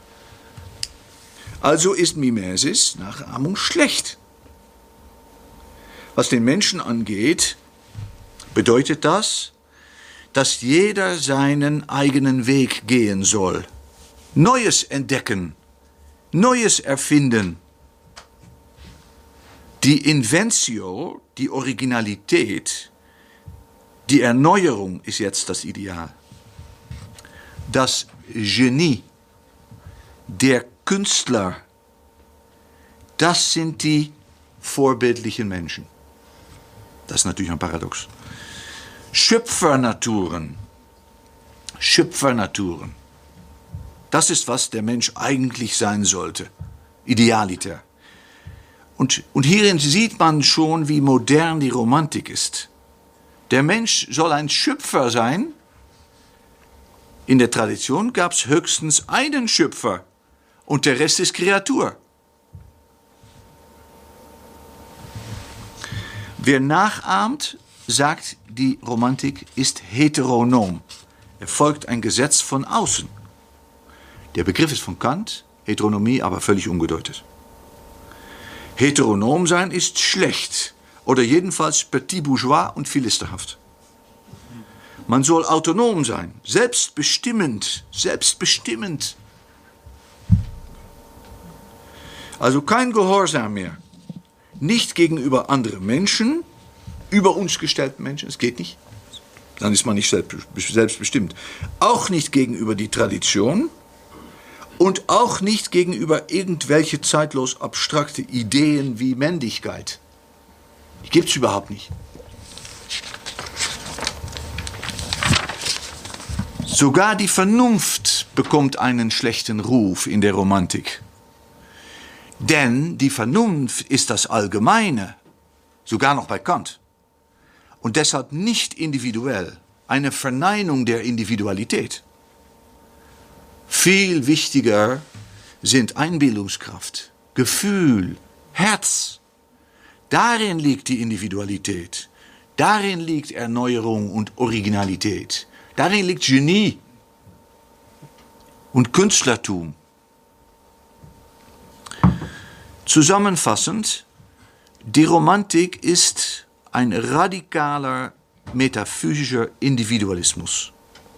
Also ist Mimesis, Nachahmung, schlecht. Was den Menschen angeht, bedeutet das, dass jeder seinen eigenen Weg gehen soll. Neues entdecken, Neues erfinden. Die Inventio, die Originalität, die Erneuerung ist jetzt das Ideal. Das Genie, der Künstler, das sind die vorbildlichen Menschen. Das ist natürlich ein Paradox. Schöpfernaturen, Schöpfernaturen, das ist, was der Mensch eigentlich sein sollte, Idealiter. Und, und hierin sieht man schon, wie modern die Romantik ist. Der Mensch soll ein Schöpfer sein. In der Tradition gab es höchstens einen Schöpfer und der Rest ist Kreatur. Wer nachahmt, sagt die Romantik, ist heteronom. Er folgt ein Gesetz von außen. Der Begriff ist von Kant, Heteronomie aber völlig ungedeutet. Heteronom sein ist schlecht oder jedenfalls petit bourgeois und philisterhaft. Man soll autonom sein, selbstbestimmend, selbstbestimmend. Also kein Gehorsam mehr. Nicht gegenüber anderen Menschen, über uns gestellten Menschen, es geht nicht. Dann ist man nicht selbstbestimmt. Auch nicht gegenüber die Tradition und auch nicht gegenüber irgendwelche zeitlos abstrakte Ideen wie Männlichkeit. Die gibt es überhaupt nicht. Sogar die Vernunft bekommt einen schlechten Ruf in der Romantik. Denn die Vernunft ist das Allgemeine, sogar noch bei Kant. Und deshalb nicht individuell, eine Verneinung der Individualität. Viel wichtiger sind Einbildungskraft, Gefühl, Herz. Darin liegt die Individualität, darin liegt Erneuerung und Originalität, darin liegt Genie und Künstlertum. Zusammenfassend, die Romantik ist ein radikaler metaphysischer Individualismus,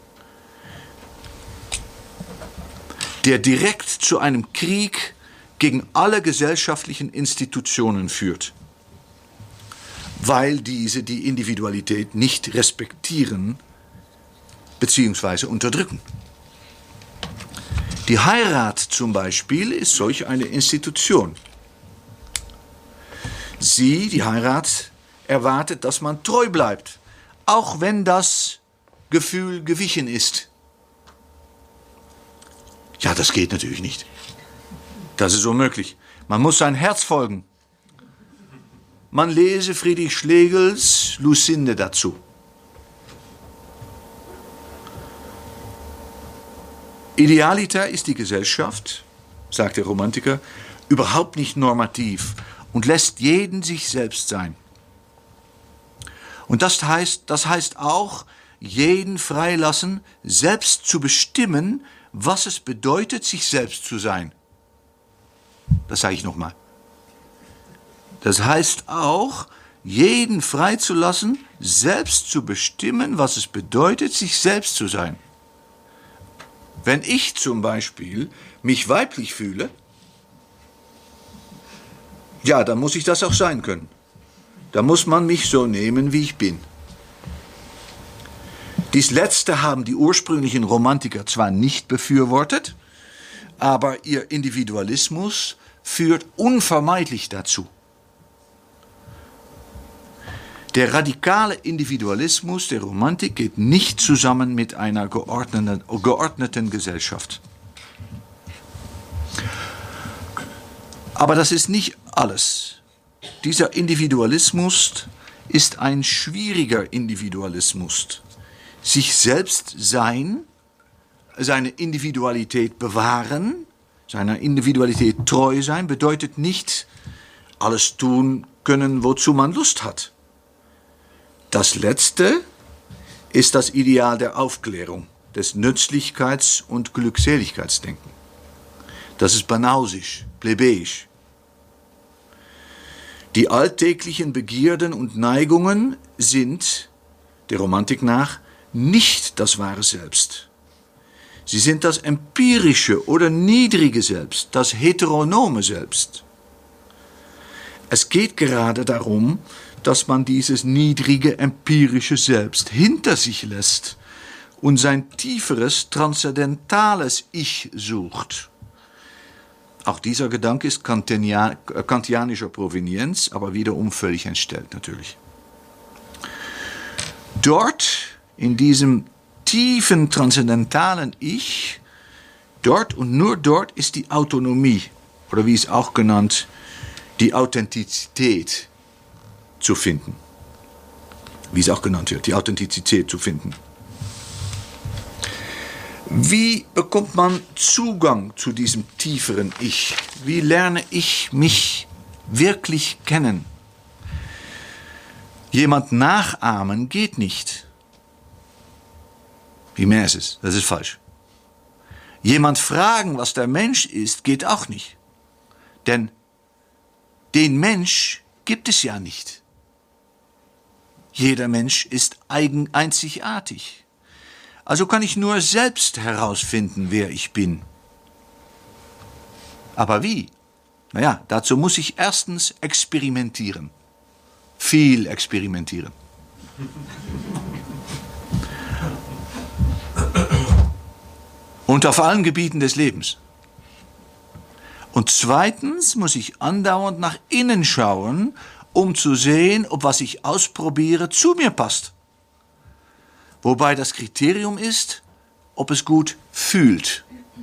der direkt zu einem Krieg gegen alle gesellschaftlichen Institutionen führt, weil diese die Individualität nicht respektieren bzw. unterdrücken. Die Heirat zum Beispiel ist solch eine Institution. Sie, die Heirat, erwartet, dass man treu bleibt, auch wenn das Gefühl gewichen ist. Ja, das geht natürlich nicht. Das ist unmöglich. Man muss sein Herz folgen. Man lese Friedrich Schlegels Lucinde dazu. Idealiter ist die Gesellschaft, sagt der Romantiker, überhaupt nicht normativ und lässt jeden sich selbst sein. Und das heißt, das heißt auch, jeden freilassen, selbst zu bestimmen, was es bedeutet, sich selbst zu sein. Das sage ich nochmal. Das heißt auch, jeden freizulassen, selbst zu bestimmen, was es bedeutet, sich selbst zu sein. Wenn ich zum Beispiel mich weiblich fühle, ja, dann muss ich das auch sein können. Da muss man mich so nehmen, wie ich bin. Dies Letzte haben die ursprünglichen Romantiker zwar nicht befürwortet, aber ihr Individualismus führt unvermeidlich dazu. Der radikale Individualismus der Romantik geht nicht zusammen mit einer geordneten, geordneten Gesellschaft. Aber das ist nicht alles. Dieser Individualismus ist ein schwieriger Individualismus. Sich selbst sein, seine Individualität bewahren, seiner Individualität treu sein, bedeutet nicht alles tun können, wozu man Lust hat. Das Letzte ist das Ideal der Aufklärung, des Nützlichkeits- und Glückseligkeitsdenken. Das ist banausisch, plebejisch. Die alltäglichen Begierden und Neigungen sind, der Romantik nach, nicht das wahre Selbst. Sie sind das empirische oder niedrige Selbst, das heteronome Selbst. Es geht gerade darum, dass man dieses niedrige empirische Selbst hinter sich lässt und sein tieferes, transzendentales Ich sucht. Auch dieser Gedanke ist kantianischer Provenienz, aber wiederum völlig entstellt natürlich. Dort, in diesem tiefen, transzendentalen Ich, dort und nur dort ist die Autonomie, oder wie es auch genannt, die Authentizität zu finden. Wie es auch genannt wird, die Authentizität zu finden. Wie bekommt man Zugang zu diesem tieferen Ich? Wie lerne ich mich wirklich kennen? Jemand nachahmen geht nicht. Mimesis, das ist falsch. Jemand fragen, was der Mensch ist, geht auch nicht. Denn den Mensch gibt es ja nicht. Jeder Mensch ist eigen, einzigartig. Also kann ich nur selbst herausfinden, wer ich bin. Aber wie? Naja, dazu muss ich erstens experimentieren. Viel experimentieren. Und auf allen Gebieten des Lebens. Und zweitens muss ich andauernd nach innen schauen, um zu sehen, ob was ich ausprobiere zu mir passt. Wobei das Kriterium ist, ob es gut fühlt.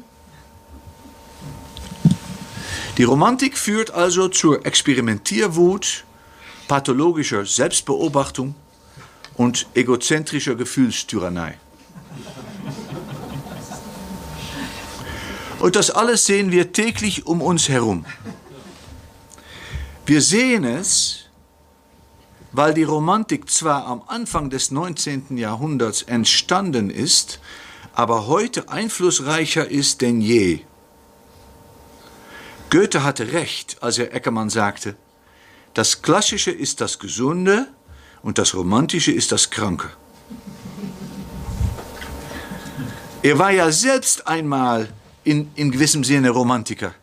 Die Romantik führt also zur Experimentierwut, pathologischer Selbstbeobachtung und egozentrischer Gefühlstyrannei. Und das alles sehen wir täglich um uns herum. Wir sehen es, weil die Romantik zwar am Anfang des neunzehnten Jahrhunderts entstanden ist, aber heute einflussreicher ist denn je. Goethe hatte recht, als er Eckermann sagte, das Klassische ist das Gesunde und das Romantische ist das Kranke. Er war ja selbst einmal in, in gewissem Sinne Romantiker,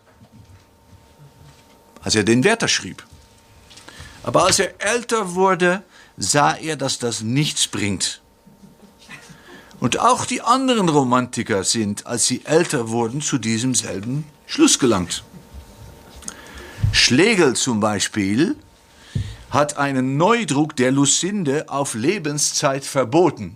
als er den Werther schrieb. Aber als er älter wurde, sah er, dass das nichts bringt. Und auch die anderen Romantiker sind, als sie älter wurden, zu diesem selben Schluss gelangt. Schlegel zum Beispiel hat einen Neudruck der Lucinde auf Lebenszeit verboten.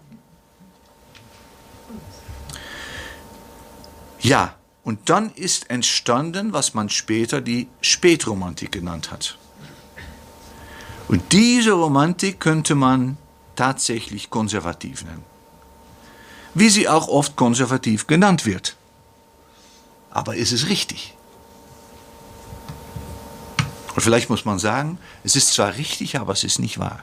Ja, und dann ist entstanden, was man später die Spätromantik genannt hat. Und diese Romantik könnte man tatsächlich konservativ nennen. Wie sie auch oft konservativ genannt wird. Aber ist es richtig? Und vielleicht muss man sagen, es ist zwar richtig, aber es ist nicht wahr.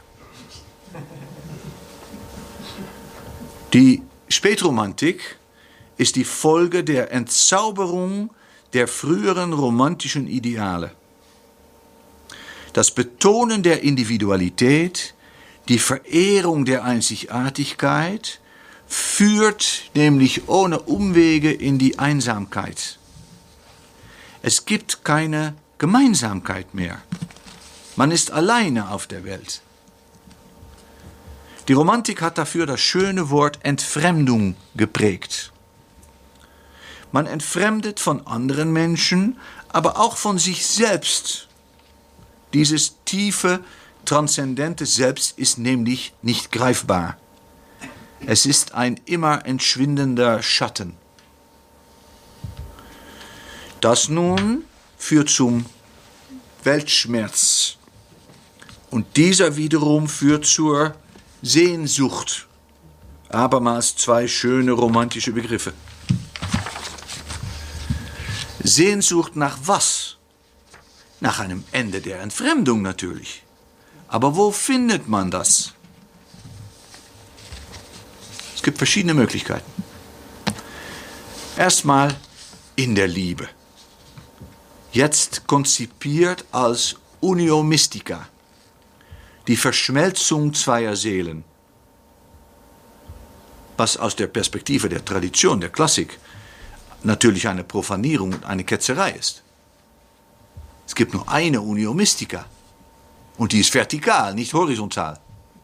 Die Spätromantik ist die Folge der Entzauberung der früheren romantischen Ideale. Das Betonen der Individualität, die Verehrung der Einzigartigkeit, führt nämlich ohne Umwege in die Einsamkeit. Es gibt keine Gemeinsamkeit mehr. Man ist alleine auf der Welt. Die Romantik hat dafür das schöne Wort Entfremdung geprägt. Man entfremdet von anderen Menschen, aber auch von sich selbst. Dieses tiefe, transzendente Selbst ist nämlich nicht greifbar. Es ist ein immer entschwindender Schatten. Das nun führt zum Weltschmerz. Und dieser wiederum führt zur Sehnsucht. Abermals zwei schöne romantische Begriffe. Sehnsucht nach was? Nach einem Ende der Entfremdung natürlich. Aber wo findet man das? Es gibt verschiedene Möglichkeiten. Erstmal in der Liebe. Jetzt konzipiert als Unio Mystica. Die Verschmelzung zweier Seelen. Was aus der Perspektive der Tradition, der Klassik, natürlich eine Profanierung und eine Ketzerei ist. Es gibt nur eine Unio Mystica. Und die ist vertikal, nicht horizontal.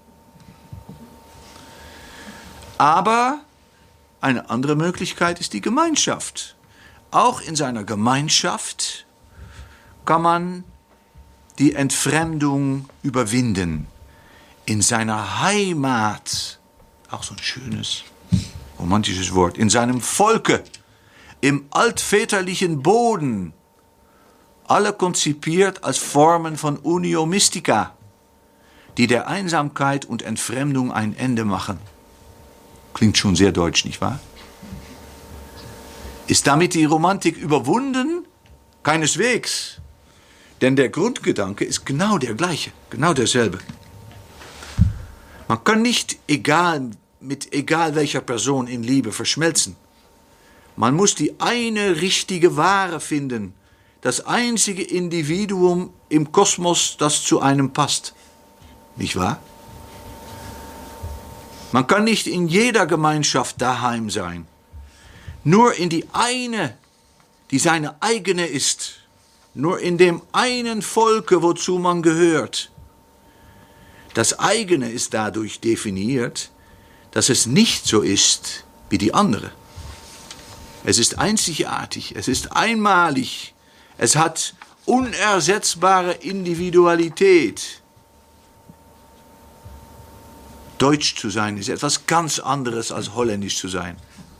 Aber eine andere Möglichkeit ist die Gemeinschaft. Auch in seiner Gemeinschaft kann man die Entfremdung überwinden. In seiner Heimat, auch so ein schönes, romantisches Wort, in seinem Volke, im altväterlichen Boden, alle konzipiert als Formen von Unio Mystica, die der Einsamkeit und Entfremdung ein Ende machen. Klingt schon sehr deutsch, nicht wahr? Ist damit die Romantik überwunden? Keineswegs. Denn der Grundgedanke ist genau der gleiche, genau derselbe. Man kann nicht egal, mit egal welcher Person in Liebe verschmelzen. Man muss die eine richtige Ware finden, das einzige Individuum im Kosmos, das zu einem passt. Nicht wahr? Man kann nicht in jeder Gemeinschaft daheim sein. Nur in die eine, die seine eigene ist. Nur in dem einen Volke, wozu man gehört. Das eigene ist dadurch definiert, dass es nicht so ist wie die andere. Es ist einzigartig, es ist einmalig, es hat unersetzbare Individualität. Deutsch zu sein ist etwas ganz anderes als holländisch zu sein.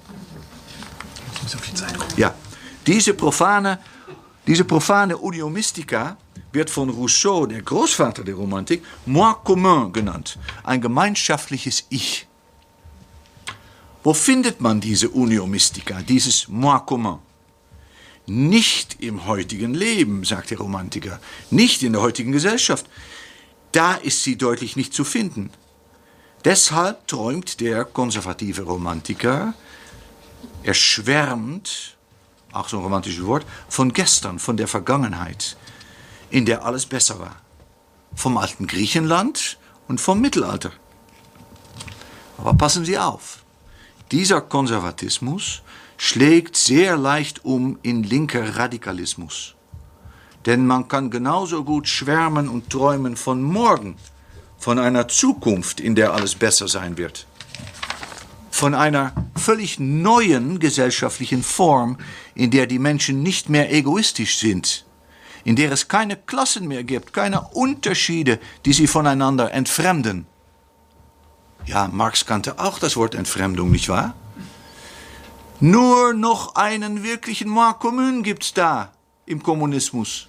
So viel Zeit. Ja, diese profane, diese profane Unio Mystica wird von Rousseau, der Großvater der Romantik, moi commun genannt, ein gemeinschaftliches Ich. Wo findet man diese Unio Mystica, dieses moi commun? Nicht im heutigen Leben, sagt der Romantiker, nicht in der heutigen Gesellschaft. Da ist sie deutlich nicht zu finden. Deshalb träumt der konservative Romantiker, er schwärmt, auch so ein romantisches Wort, von gestern, von der Vergangenheit, in der alles besser war. Vom alten Griechenland und vom Mittelalter. Aber passen Sie auf, dieser Konservatismus schlägt sehr leicht um in linker Radikalismus. Denn man kann genauso gut schwärmen und träumen von morgen, von einer Zukunft, in der alles besser sein wird. Von einer völlig neuen gesellschaftlichen Form, in der die Menschen nicht mehr egoistisch sind, in der es keine Klassen mehr gibt, keine Unterschiede, die sie voneinander entfremden. Ja, Marx kannte auch das Wort Entfremdung, nicht wahr? Nur noch einen wirklichen moi commun gibt's da im Kommunismus.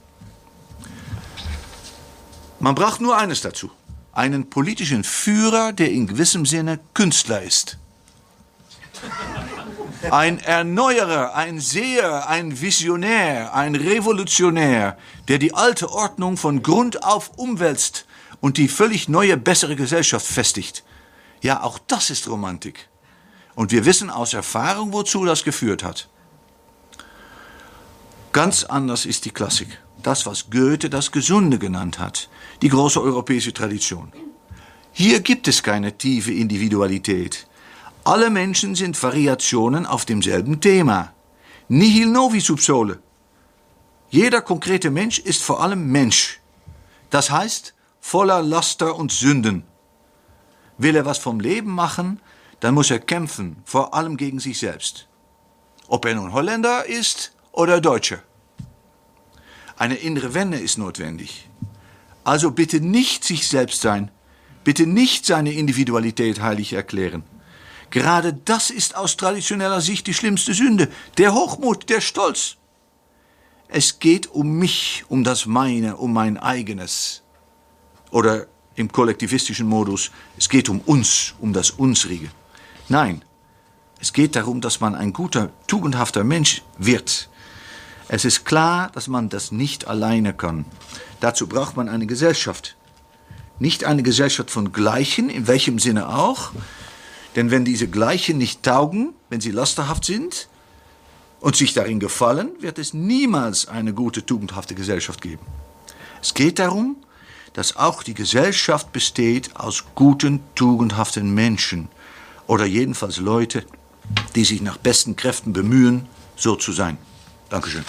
Man braucht nur eines dazu. Einen politischen Führer, der in gewissem Sinne Künstler ist. Ein Erneuerer, ein Seher, ein Visionär, ein Revolutionär, der die alte Ordnung von Grund auf umwälzt und die völlig neue, bessere Gesellschaft festigt. Ja, auch das ist Romantik. Und wir wissen aus Erfahrung, wozu das geführt hat. Ganz anders ist die Klassik. Das, was Goethe das Gesunde genannt hat. Die große europäische Tradition. Hier gibt es keine tiefe Individualität. Alle Menschen sind Variationen auf demselben Thema. Nihil novi sub sole. Jeder konkrete Mensch ist vor allem Mensch. Das heißt, voller Laster und Sünden. Will er was vom Leben machen, dann muss er kämpfen, vor allem gegen sich selbst. Ob er nun Holländer ist oder Deutscher. Eine innere Wende ist notwendig. Also bitte nicht sich selbst sein, bitte nicht seine Individualität heilig erklären. Gerade das ist aus traditioneller Sicht die schlimmste Sünde, der Hochmut, der Stolz. Es geht um mich, um das Meine, um mein Eigenes. Oder im kollektivistischen Modus, es geht um uns, um das Unsrige. Nein, es geht darum, dass man ein guter, tugendhafter Mensch wird. Es ist klar, dass man das nicht alleine kann. Dazu braucht man eine Gesellschaft. Nicht eine Gesellschaft von Gleichen, in welchem Sinne auch. Denn wenn diese Gleichen nicht taugen, wenn sie lasterhaft sind und sich darin gefallen, wird es niemals eine gute, tugendhafte Gesellschaft geben. Es geht darum, dass auch die Gesellschaft besteht aus guten, tugendhaften Menschen. Oder jedenfalls Leute, die sich nach besten Kräften bemühen, so zu sein. Dankeschön.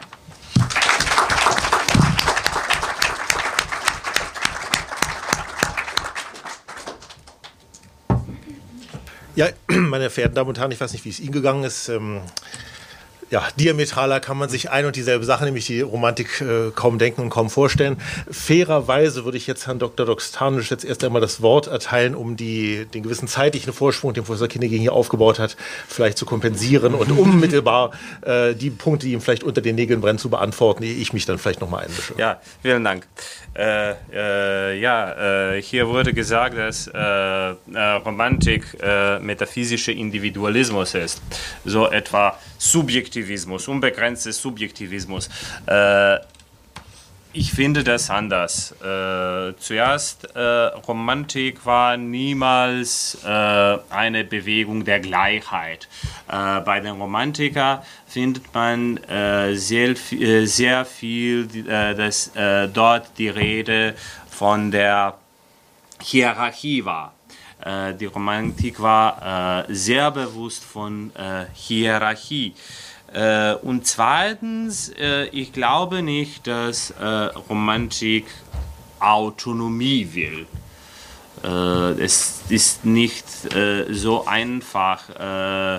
Ja, meine verehrten Damen und Herren, ich weiß nicht, wie es Ihnen gegangen ist. Ähm, ja, diametraler kann man sich ein und dieselbe Sache, nämlich die Romantik, äh, kaum denken und kaum vorstellen. Fairerweise würde ich jetzt Herrn Doktor Dokstanisch jetzt erst einmal das Wort erteilen, um die, den gewissen zeitlichen Vorsprung, den Professor Kinneging hier aufgebaut hat, vielleicht zu kompensieren und unmittelbar äh, die Punkte, die ihm vielleicht unter den Nägeln brennen, zu beantworten, ehe ich mich dann vielleicht nochmal einmische. Ja, vielen Dank. Äh, äh, ja, äh, hier wurde gesagt, dass äh, äh, Romantik äh, metaphysischer Individualismus ist. So etwa Subjektivismus, unbegrenzter Subjektivismus. Äh, ich finde das anders. Äh, zuerst, äh, Romantik war niemals äh, eine Bewegung der Gleichheit. Äh, bei den Romantikern findet man äh, sehr, äh, sehr viel, äh, dass äh, dort die Rede von der Hierarchie war. Äh, die Romantik war äh, sehr bewusst von äh, Hierarchie. Äh, und zweitens, äh, ich glaube nicht, dass äh, Romantik Autonomie will. Äh, es ist nicht äh, so einfach, äh,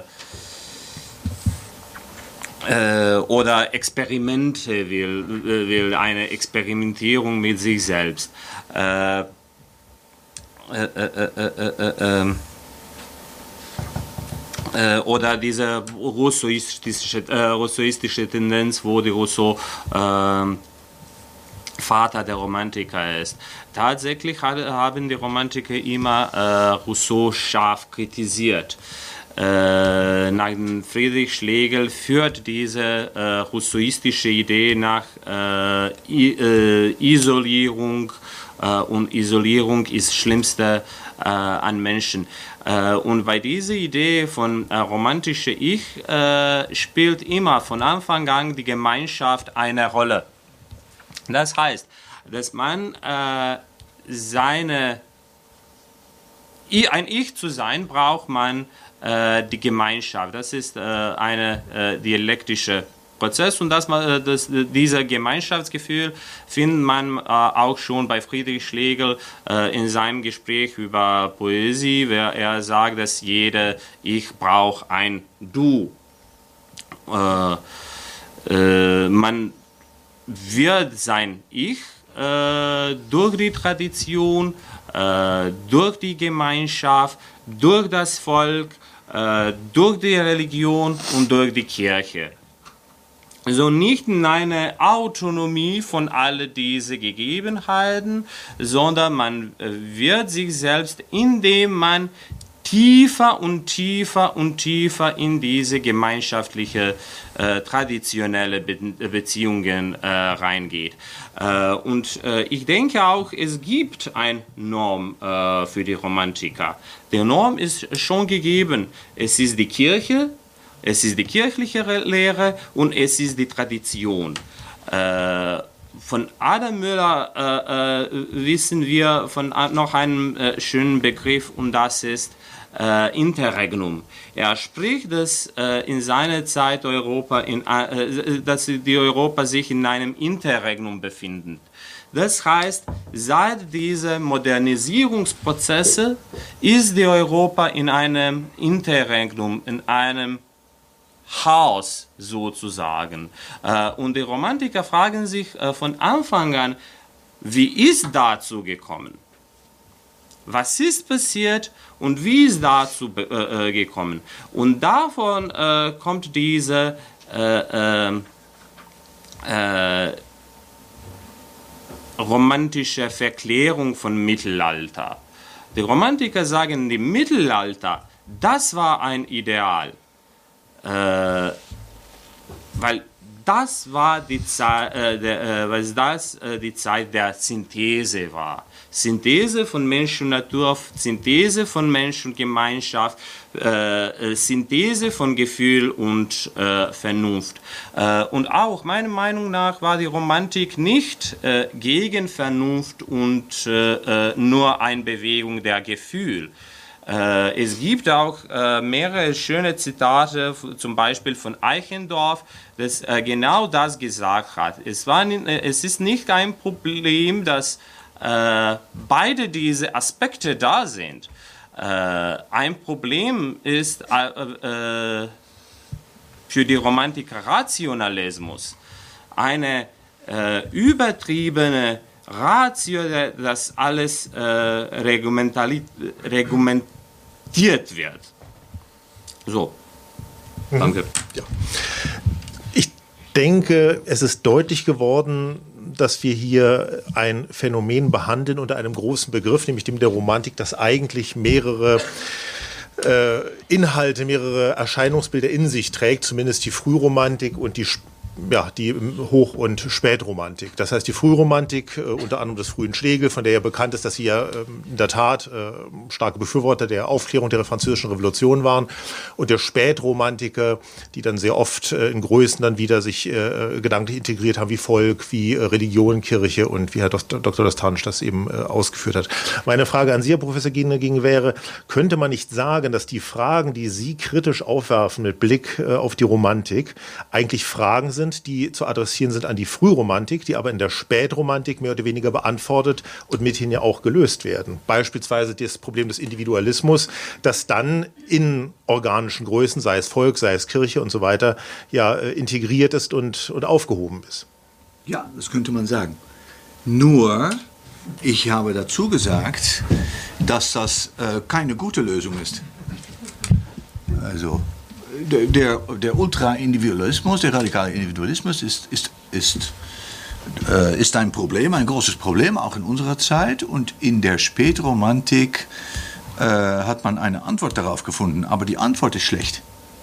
äh, oder Experimente will, will, eine Experimentierung mit sich selbst. Äh, äh, äh, äh, äh, äh, oder diese rousseauistische, äh, rousseauistische Tendenz, wo die Rousseau äh, Vater der Romantiker ist. Tatsächlich haben die Romantiker immer äh, Rousseau scharf kritisiert. Äh, nach Friedrich Schlegel führt diese äh, rousseauistische Idee nach äh, I, äh, Isolierung, äh, und Isolierung ist das Schlimmste äh, an Menschen. Und bei dieser Idee von äh, romantischer Ich äh, spielt immer von Anfang an die Gemeinschaft eine Rolle. Das heißt, dass man äh, seine, ein Ich zu sein, braucht man äh, die Gemeinschaft. Das ist äh, ein äh, dialektischer Prozess und das, das, dieser Gemeinschaftsgefühl findet man äh, auch schon bei Friedrich Schlegel äh, in seinem Gespräch über Poesie, wer er sagt, dass jeder Ich braucht ein Du. Äh, äh, man wird sein Ich äh, durch die Tradition, äh, durch die Gemeinschaft, durch das Volk, äh, durch die Religion und durch die Kirche. Also nicht in eine Autonomie von all diesen Gegebenheiten, sondern man wird sich selbst, indem man tiefer und tiefer und tiefer in diese gemeinschaftliche, äh, traditionelle Be Beziehungen äh, reingeht. Äh, und äh, ich denke auch, es gibt eine Norm äh, für die Romantiker. Die Norm ist schon gegeben. Es ist die Kirche, es ist die kirchliche Lehre und es ist die Tradition. Äh, von Adam Müller äh, äh, wissen wir von noch einem äh, schönen Begriff und das ist äh, Interregnum. Er spricht, dass äh, in seiner Zeit Europa, in, äh, dass die Europa sich in einem Interregnum befindet. Das heißt, seit diesen Modernisierungsprozessen ist die Europa in einem Interregnum, in einem Chaos sozusagen. Und die Romantiker fragen sich von Anfang an, wie ist dazu gekommen? Was ist passiert und wie ist dazu äh, gekommen? Und davon äh, kommt diese äh, äh, romantische Verklärung von Mittelalter. Die Romantiker sagen, im Mittelalter, das war ein Ideal, äh, weil das war die Zeit, äh, der, äh, weil das äh, die Zeit der Synthese war. Synthese von Mensch und Natur, Synthese von Mensch und Gemeinschaft, äh, Synthese von Gefühl und äh, Vernunft. Äh, und auch, meiner Meinung nach, war die Romantik nicht äh, gegen Vernunft und äh, nur eine Bewegung der Gefühl. Äh, es gibt auch äh, mehrere schöne Zitate, zum Beispiel von Eichendorff, das äh, genau das gesagt hat. Es, war, äh, es ist nicht ein Problem, dass äh, beide diese Aspekte da sind. Äh, ein Problem ist äh, äh, für die Romantiker Rationalismus, eine äh, übertriebene Ratio, das alles äh, reglementiert wird. So, danke. Ja. Ich denke, es ist deutlich geworden, dass wir hier ein Phänomen behandeln unter einem großen Begriff, nämlich dem der Romantik, das eigentlich mehrere äh, Inhalte, mehrere Erscheinungsbilder in sich trägt, zumindest die Frühromantik und die Ja, die Hoch- und Spätromantik. Das heißt, die Frühromantik, äh, unter anderem des frühen Schlegel, von der ja bekannt ist, dass sie ja äh, in der Tat äh, starke Befürworter der Aufklärung der französischen Revolution waren. Und der Spätromantiker, die dann sehr oft äh, in Größen dann wieder sich äh, gedanklich integriert haben, wie Volk, wie äh, Religion, Kirche und wie Herr Doktor Dostansch das eben äh, ausgeführt hat. Meine Frage an Sie, Herr Professor Ging, wäre, könnte man nicht sagen, dass die Fragen, die Sie kritisch aufwerfen mit Blick äh, auf die Romantik, eigentlich Fragen sind, die zu adressieren sind an die Frühromantik, die aber in der Spätromantik mehr oder weniger beantwortet und mithin ja auch gelöst werden. Beispielsweise das Problem des Individualismus, das dann in organischen Größen, sei es Volk, sei es Kirche und so weiter, ja integriert ist und, und aufgehoben ist. Ja, das könnte man sagen. Nur, ich habe dazu gesagt, dass das äh, keine gute Lösung ist. Also Der, der Ultra-Individualismus, der radikale Individualismus ist, ist, ist, äh, ist ein Problem, ein großes Problem, auch in unserer Zeit. Und in der Spätromantik äh, hat man eine Antwort darauf gefunden. Aber die Antwort ist schlecht.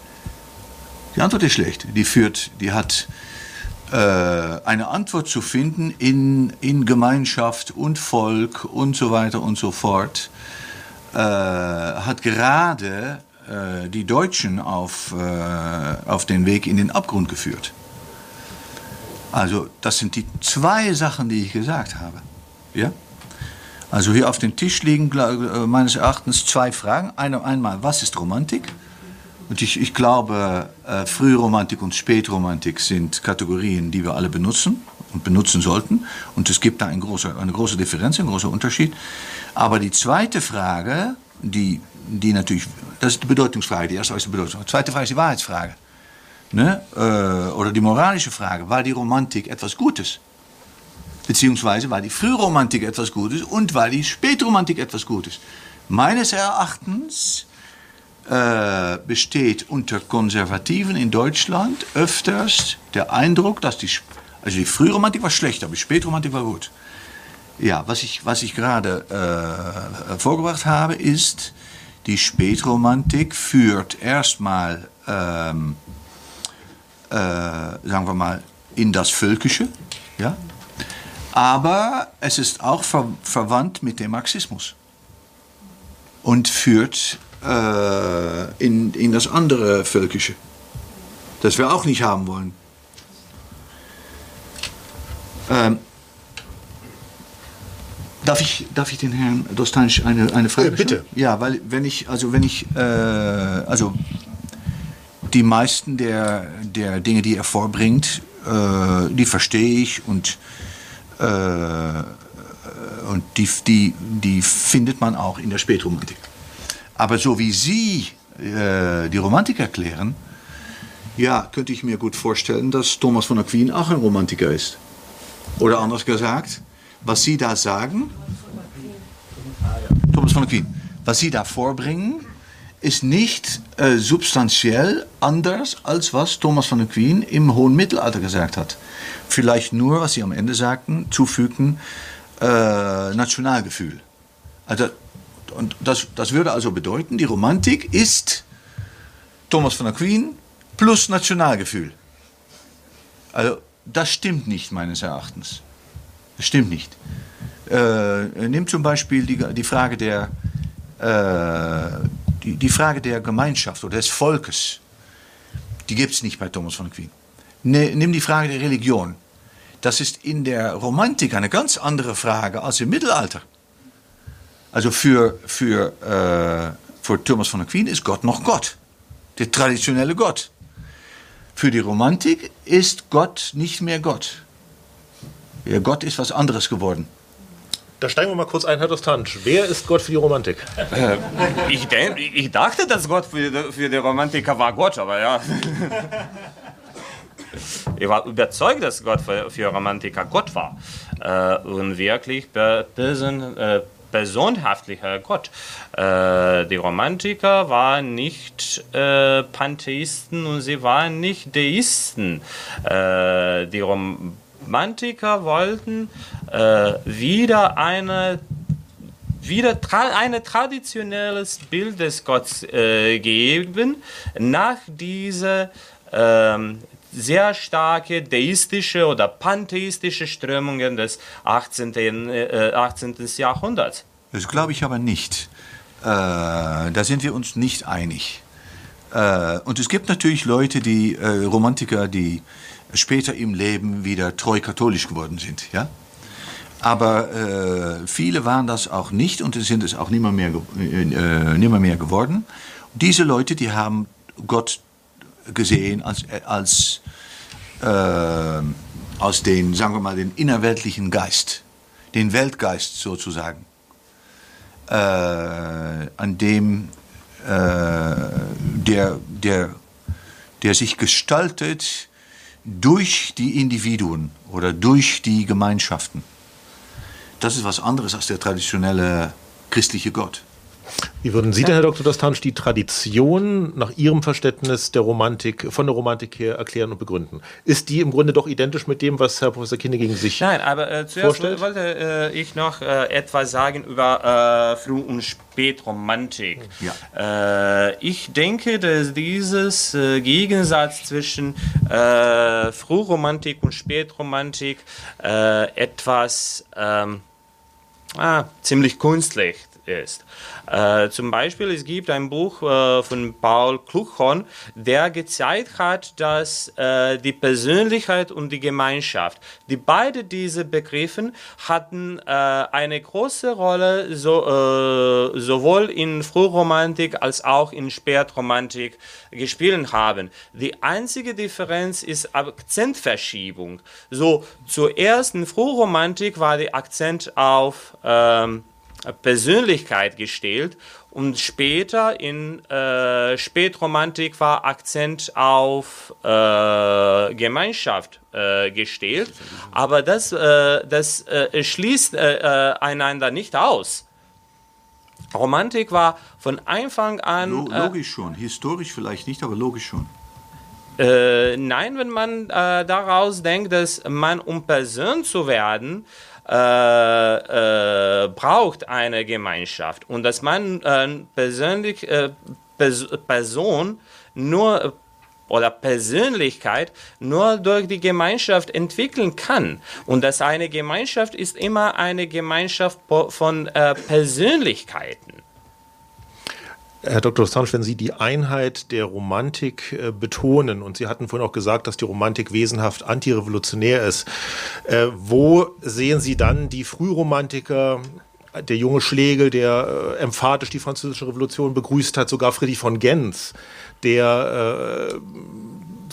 Die Antwort ist schlecht. Die führt, die hat äh, eine Antwort zu finden in, in Gemeinschaft und Volk und so weiter und so fort. Äh, hat gerade die Deutschen auf, äh, auf den Weg in den Abgrund geführt. Also das sind die zwei Sachen, die ich gesagt habe. Ja? Also hier auf dem Tisch liegen äh, meines Erachtens zwei Fragen. Eine, einmal, was ist Romantik? Und ich, ich glaube, äh, Frühromantik und Spätromantik sind Kategorien, die wir alle benutzen und benutzen sollten. Und es gibt da eine große, eine große Differenz, einen großen Unterschied. Aber die zweite Frage, die die natürlich, das ist die Bedeutungsfrage, die erste ist die Bedeutungsfrage. Die zweite Frage ist die Wahrheitsfrage. Ne? Äh, oder die moralische Frage, war die Romantik etwas Gutes? Beziehungsweise war die Frühromantik etwas Gutes und war die Spätromantik etwas Gutes? Meines Erachtens äh, besteht unter Konservativen in Deutschland öfters der Eindruck, dass die, also die Frühromantik war schlecht, aber die Spätromantik war gut. Ja, was ich, was ich gerade äh, vorgebracht habe, ist, die Spätromantik führt erstmal, ähm, äh, sagen wir mal, in das Völkische, ja? Aber es ist auch ver verwandt mit dem Marxismus und führt äh, in, in das andere Völkische, das wir auch nicht haben wollen. Ähm, Darf ich, darf ich den Herrn Dostansch eine, eine Frage stellen? Bitte. Ja, weil wenn ich, also wenn ich, äh, also die meisten der, der Dinge, die er vorbringt, äh, die verstehe ich und äh, Äh, und die, die, die findet man auch in der Spätromantik. Aber so wie Sie äh, die Romantik erklären, ja, könnte ich mir gut vorstellen, dass Thomas von Aquin auch ein Romantiker ist. Oder anders gesagt, was Sie da sagen, Thomas von Aquin, was Sie da vorbringen, ist nicht äh, substanziell anders, als was Thomas von Aquin im hohen Mittelalter gesagt hat. Vielleicht nur, was Sie am Ende sagten, zufügen, äh, Nationalgefühl. Also, und das, das würde also bedeuten, die Romantik ist Thomas von Aquin plus Nationalgefühl. Also, das stimmt nicht, meines Erachtens. Das stimmt nicht. Äh, nimm zum Beispiel die, die Frage der äh, die, die Frage der Gemeinschaft oder des Volkes. Die gibt es nicht bei Thomas von Aquin. Ne, nimm die Frage der Religion. Das ist in der Romantik eine ganz andere Frage als im Mittelalter. Also für, für, äh, für Thomas von Aquin ist Gott noch Gott. Der traditionelle Gott. Für die Romantik ist Gott nicht mehr Gott. Ja, Gott ist was anderes geworden. Da steigen wir mal kurz ein, Herr Dostansch. Wer ist Gott für die Romantik? Äh, ich, denk, ich dachte, dass Gott für die, für die Romantiker war Gott, aber ja. Ich war überzeugt, dass Gott für, für Romantiker Gott war. Äh, und wirklich person, äh, personhaftlicher Gott. Äh, die Romantiker waren nicht äh, Pantheisten und sie waren nicht Deisten. Äh, die Rom Romantiker wollten äh, wieder eine wieder tra ein traditionelles Bild des Gottes äh, geben, nach dieser ähm, sehr starke deistische oder pantheistische Strömungen des achtzehnten. Äh, achtzehnten. Jahrhunderts. Das glaube ich aber nicht. Äh, da sind wir uns nicht einig. Äh, und es gibt natürlich Leute, die äh, Romantiker, die später im Leben wieder treu katholisch geworden sind. Ja? Aber äh, viele waren das auch nicht und sind es auch nimmer mehr, äh, nimmer mehr geworden. Und diese Leute, die haben Gott gesehen als, als, äh, als den, sagen wir mal, den innerweltlichen Geist, den Weltgeist sozusagen, äh, an dem äh, der, der, der sich gestaltet durch die Individuen oder durch die Gemeinschaften. Das ist was anderes als der traditionelle christliche Gott. Wie würden Sie denn, Herr Doktor Dostansch, die Tradition nach Ihrem Verständnis der Romantik, von der Romantik her erklären und begründen? Ist die im Grunde doch identisch mit dem, was Herr Professor Kinne gegen sich Nein, aber äh, zuerst vorstellt? wollte äh, ich noch äh, etwas sagen über äh, Früh- und Spätromantik. Ja. Äh, ich denke, dass dieses äh, Gegensatz zwischen äh, Frühromantik und Spätromantik äh, etwas ähm, ah, ziemlich künstlich ist. Äh, zum Beispiel, es gibt ein Buch äh, von Paul Kluchhorn, der gezeigt hat, dass äh, die Persönlichkeit und die Gemeinschaft, die beide diese Begriffe hatten äh, eine große Rolle, so, äh, sowohl in Frühromantik als auch in Spätromantik gespielt haben. Die einzige Differenz ist Akzentverschiebung. So, zuerst in Frühromantik war der Akzent auf ähm, Persönlichkeit gestellt und später in äh, Spätromantik war Akzent auf äh, Gemeinschaft äh, gestellt, aber das, äh, das äh, schließt äh, äh, einander nicht aus. Romantik war von Anfang an... Äh, logisch schon, historisch vielleicht nicht, aber logisch schon. Äh, nein, wenn man äh, daraus denkt, dass man, um Person zu werden, Äh, äh, braucht eine Gemeinschaft und dass man äh, persönlich äh, Pers Person nur oder Persönlichkeit nur durch die Gemeinschaft entwickeln kann und dass eine Gemeinschaft ist immer eine Gemeinschaft von äh, Persönlichkeiten. Herr Doktor Dostansch, wenn Sie die Einheit der Romantik äh, betonen, und Sie hatten vorhin auch gesagt, dass die Romantik wesenhaft antirevolutionär ist, äh, wo sehen Sie dann die Frühromantiker, der junge Schlegel, der äh, emphatisch die Französische Revolution begrüßt hat, sogar Friedrich von Gentz, der äh,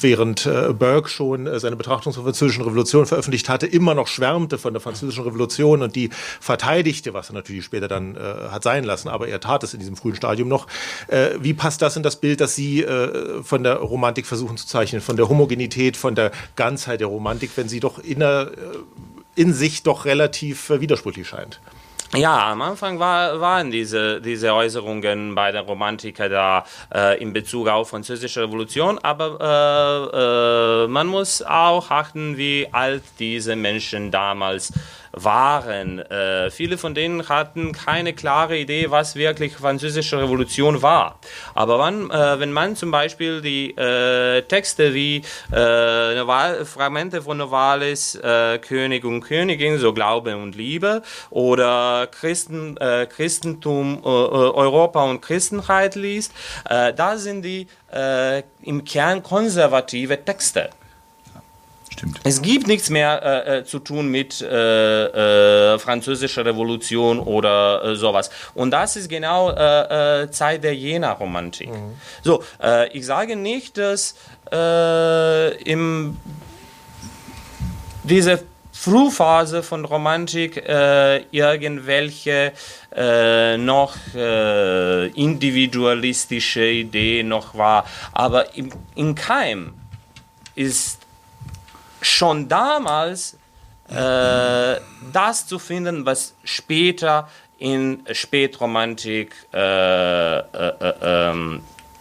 während äh, Burke schon äh, seine Betrachtung zur französischen Revolution veröffentlicht hatte, immer noch schwärmte von der französischen Revolution und die verteidigte, was er natürlich später dann äh, hat sein lassen, aber er tat es in diesem frühen Stadium noch. Äh, wie passt das in das Bild, das Sie äh, von der Romantik versuchen zu zeichnen, von der Homogenität, von der Ganzheit der Romantik, wenn sie doch inner, äh, in sich doch relativ äh, widersprüchlich scheint? Ja, am Anfang war, waren diese, diese Äußerungen bei der Romantiker da äh, in Bezug auf die französische Revolution, aber äh, äh, man muss auch achten, wie alt diese Menschen damals waren. Äh, viele von denen hatten keine klare Idee, was wirklich französische Revolution war. Aber wann, äh, wenn man zum Beispiel die äh, Texte wie äh, Noval, Fragmente von Novalis, äh, König und Königin, so Glaube und Liebe, oder Christen, äh, Christentum, äh, Europa und Christenheit liest, äh, da sind die äh, im Kern konservative Texte. Stimmt. Es gibt nichts mehr äh, zu tun mit äh, äh, französischer Revolution oder äh, sowas. Und das ist genau äh, äh, Zeit der Jena-Romantik. Mhm. So, äh, ich sage nicht, dass äh, im diese Frühphase von Romantik äh, irgendwelche äh, noch äh, individualistische Idee noch war, aber im, im Keim ist schon damals äh, das zu finden, was später in Spätromantik äh, äh, äh, äh,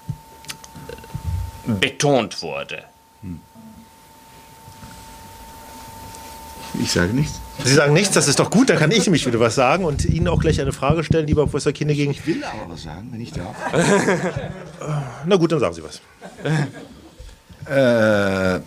betont wurde. Ich sage nichts. Sie sagen nichts, das ist doch gut, da kann ich nämlich wieder was sagen und Ihnen auch gleich eine Frage stellen, lieber Professor Kinneging. Ich will aber was sagen, wenn ich darf. Na gut, dann sagen Sie was. äh,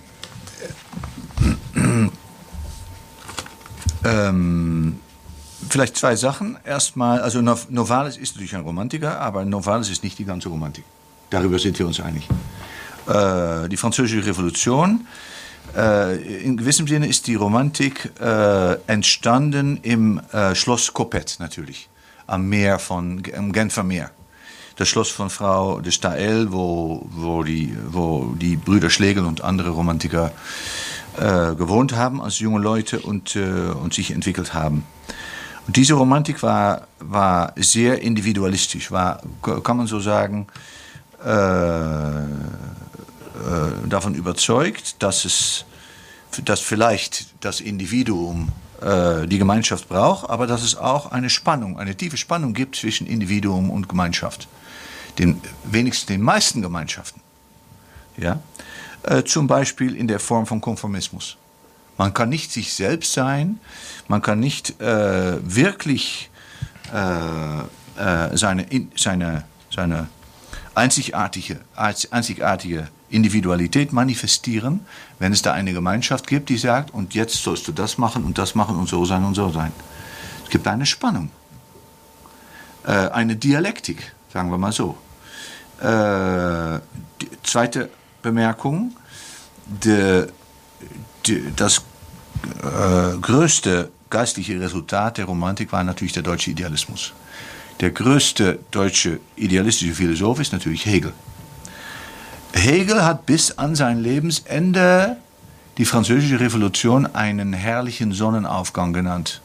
ähm, vielleicht zwei Sachen. Erstmal, also Novalis ist natürlich ein Romantiker, aber Novalis ist nicht die ganze Romantik. Darüber sind wir uns einig. Äh, die Französische Revolution, äh, in gewissem Sinne ist die Romantik äh, entstanden im äh, Schloss Coppet natürlich, am Meer von, am Genfer Meer. Das Schloss von Frau de Staël, wo, wo, die, wo die Brüder Schlegel und andere Romantiker äh, gewohnt haben als junge Leute und, äh, und sich entwickelt haben. Und diese Romantik war, war sehr individualistisch, war, kann man so sagen, äh, äh, davon überzeugt, dass es dass vielleicht das Individuum äh, die Gemeinschaft braucht, aber dass es auch eine Spannung, eine tiefe Spannung gibt zwischen Individuum und Gemeinschaft. Den, wenigstens den meisten Gemeinschaften. Ja? Äh, zum Beispiel in der Form von Konformismus. Man kann nicht sich selbst sein, man kann nicht äh, wirklich äh, äh, seine, in, seine, seine einzigartige, einzigartige Individualität manifestieren, wenn es da eine Gemeinschaft gibt, die sagt, und jetzt sollst du das machen und das machen und so sein und so sein. Es gibt eine Spannung, äh, eine Dialektik, sagen wir mal so. Äh, die zweite Bemerkung, de, de, das äh, größte geistliche Resultat der Romantik war natürlich der deutsche Idealismus. Der größte deutsche idealistische Philosoph ist natürlich Hegel. Hegel hat bis an sein Lebensende die Französische Revolution einen herrlichen Sonnenaufgang genannt.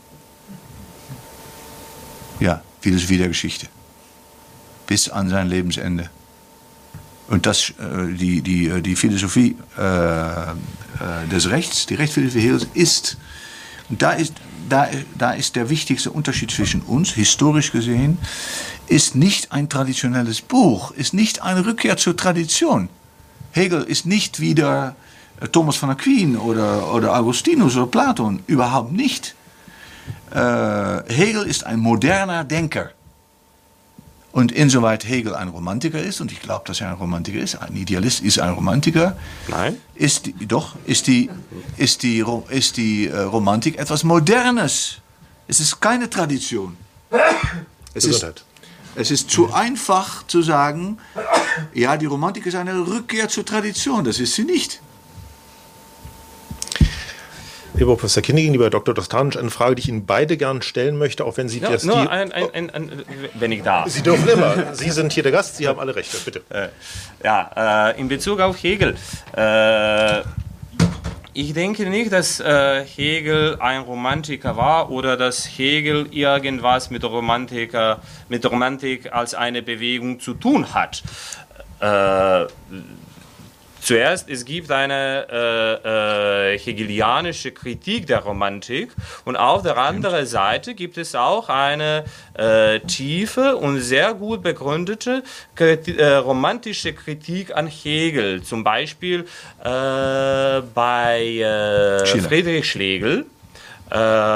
Ja, Philosophie der Geschichte. Bis an sein Lebensende. Und das, äh, die, die, die Philosophie äh, äh, des Rechts, die Rechtsphilosophie Hegels ist, und da ist, da, da ist der wichtigste Unterschied zwischen uns, historisch gesehen, ist nicht ein traditionelles Buch, ist nicht eine Rückkehr zur Tradition. Hegel ist nicht wieder Thomas von Aquin oder, oder Augustinus oder Platon, überhaupt nicht. Äh, Hegel ist ein moderner Denker. Und insoweit Hegel ein Romantiker ist, und ich glaube, dass er ein Romantiker ist, ein Idealist ist ein Romantiker, Nein. Ist die, doch, ist die, ist die, ist die äh, Romantik etwas Modernes. Es ist keine Tradition. Es ist, es ist zu einfach zu sagen, ja, die Romantik ist eine Rückkehr zur Tradition. Das ist sie nicht. Lieber Professor Kinnigin, lieber Herr Doktor Dostanic, eine Frage, die ich Ihnen beide gern stellen möchte, auch wenn Sie Ja, das nur die, ein, ein, ein, ein, wenn ich darf. Sie dürfen immer. Sie sind hier der Gast, Sie haben alle Rechte, bitte. Äh, ja, äh, in Bezug auf Hegel. Äh, ich denke nicht, dass äh, Hegel ein Romantiker war oder dass Hegel irgendwas mit Romantiker, mit Romantik als eine Bewegung zu tun hat. Äh, Zuerst, es gibt eine äh, äh, hegelianische Kritik der Romantik und auf der anderen Seite gibt es auch eine äh, tiefe und sehr gut begründete Kriti- äh, romantische Kritik an Hegel. Zum Beispiel äh, bei äh, Friedrich Schlegel, äh,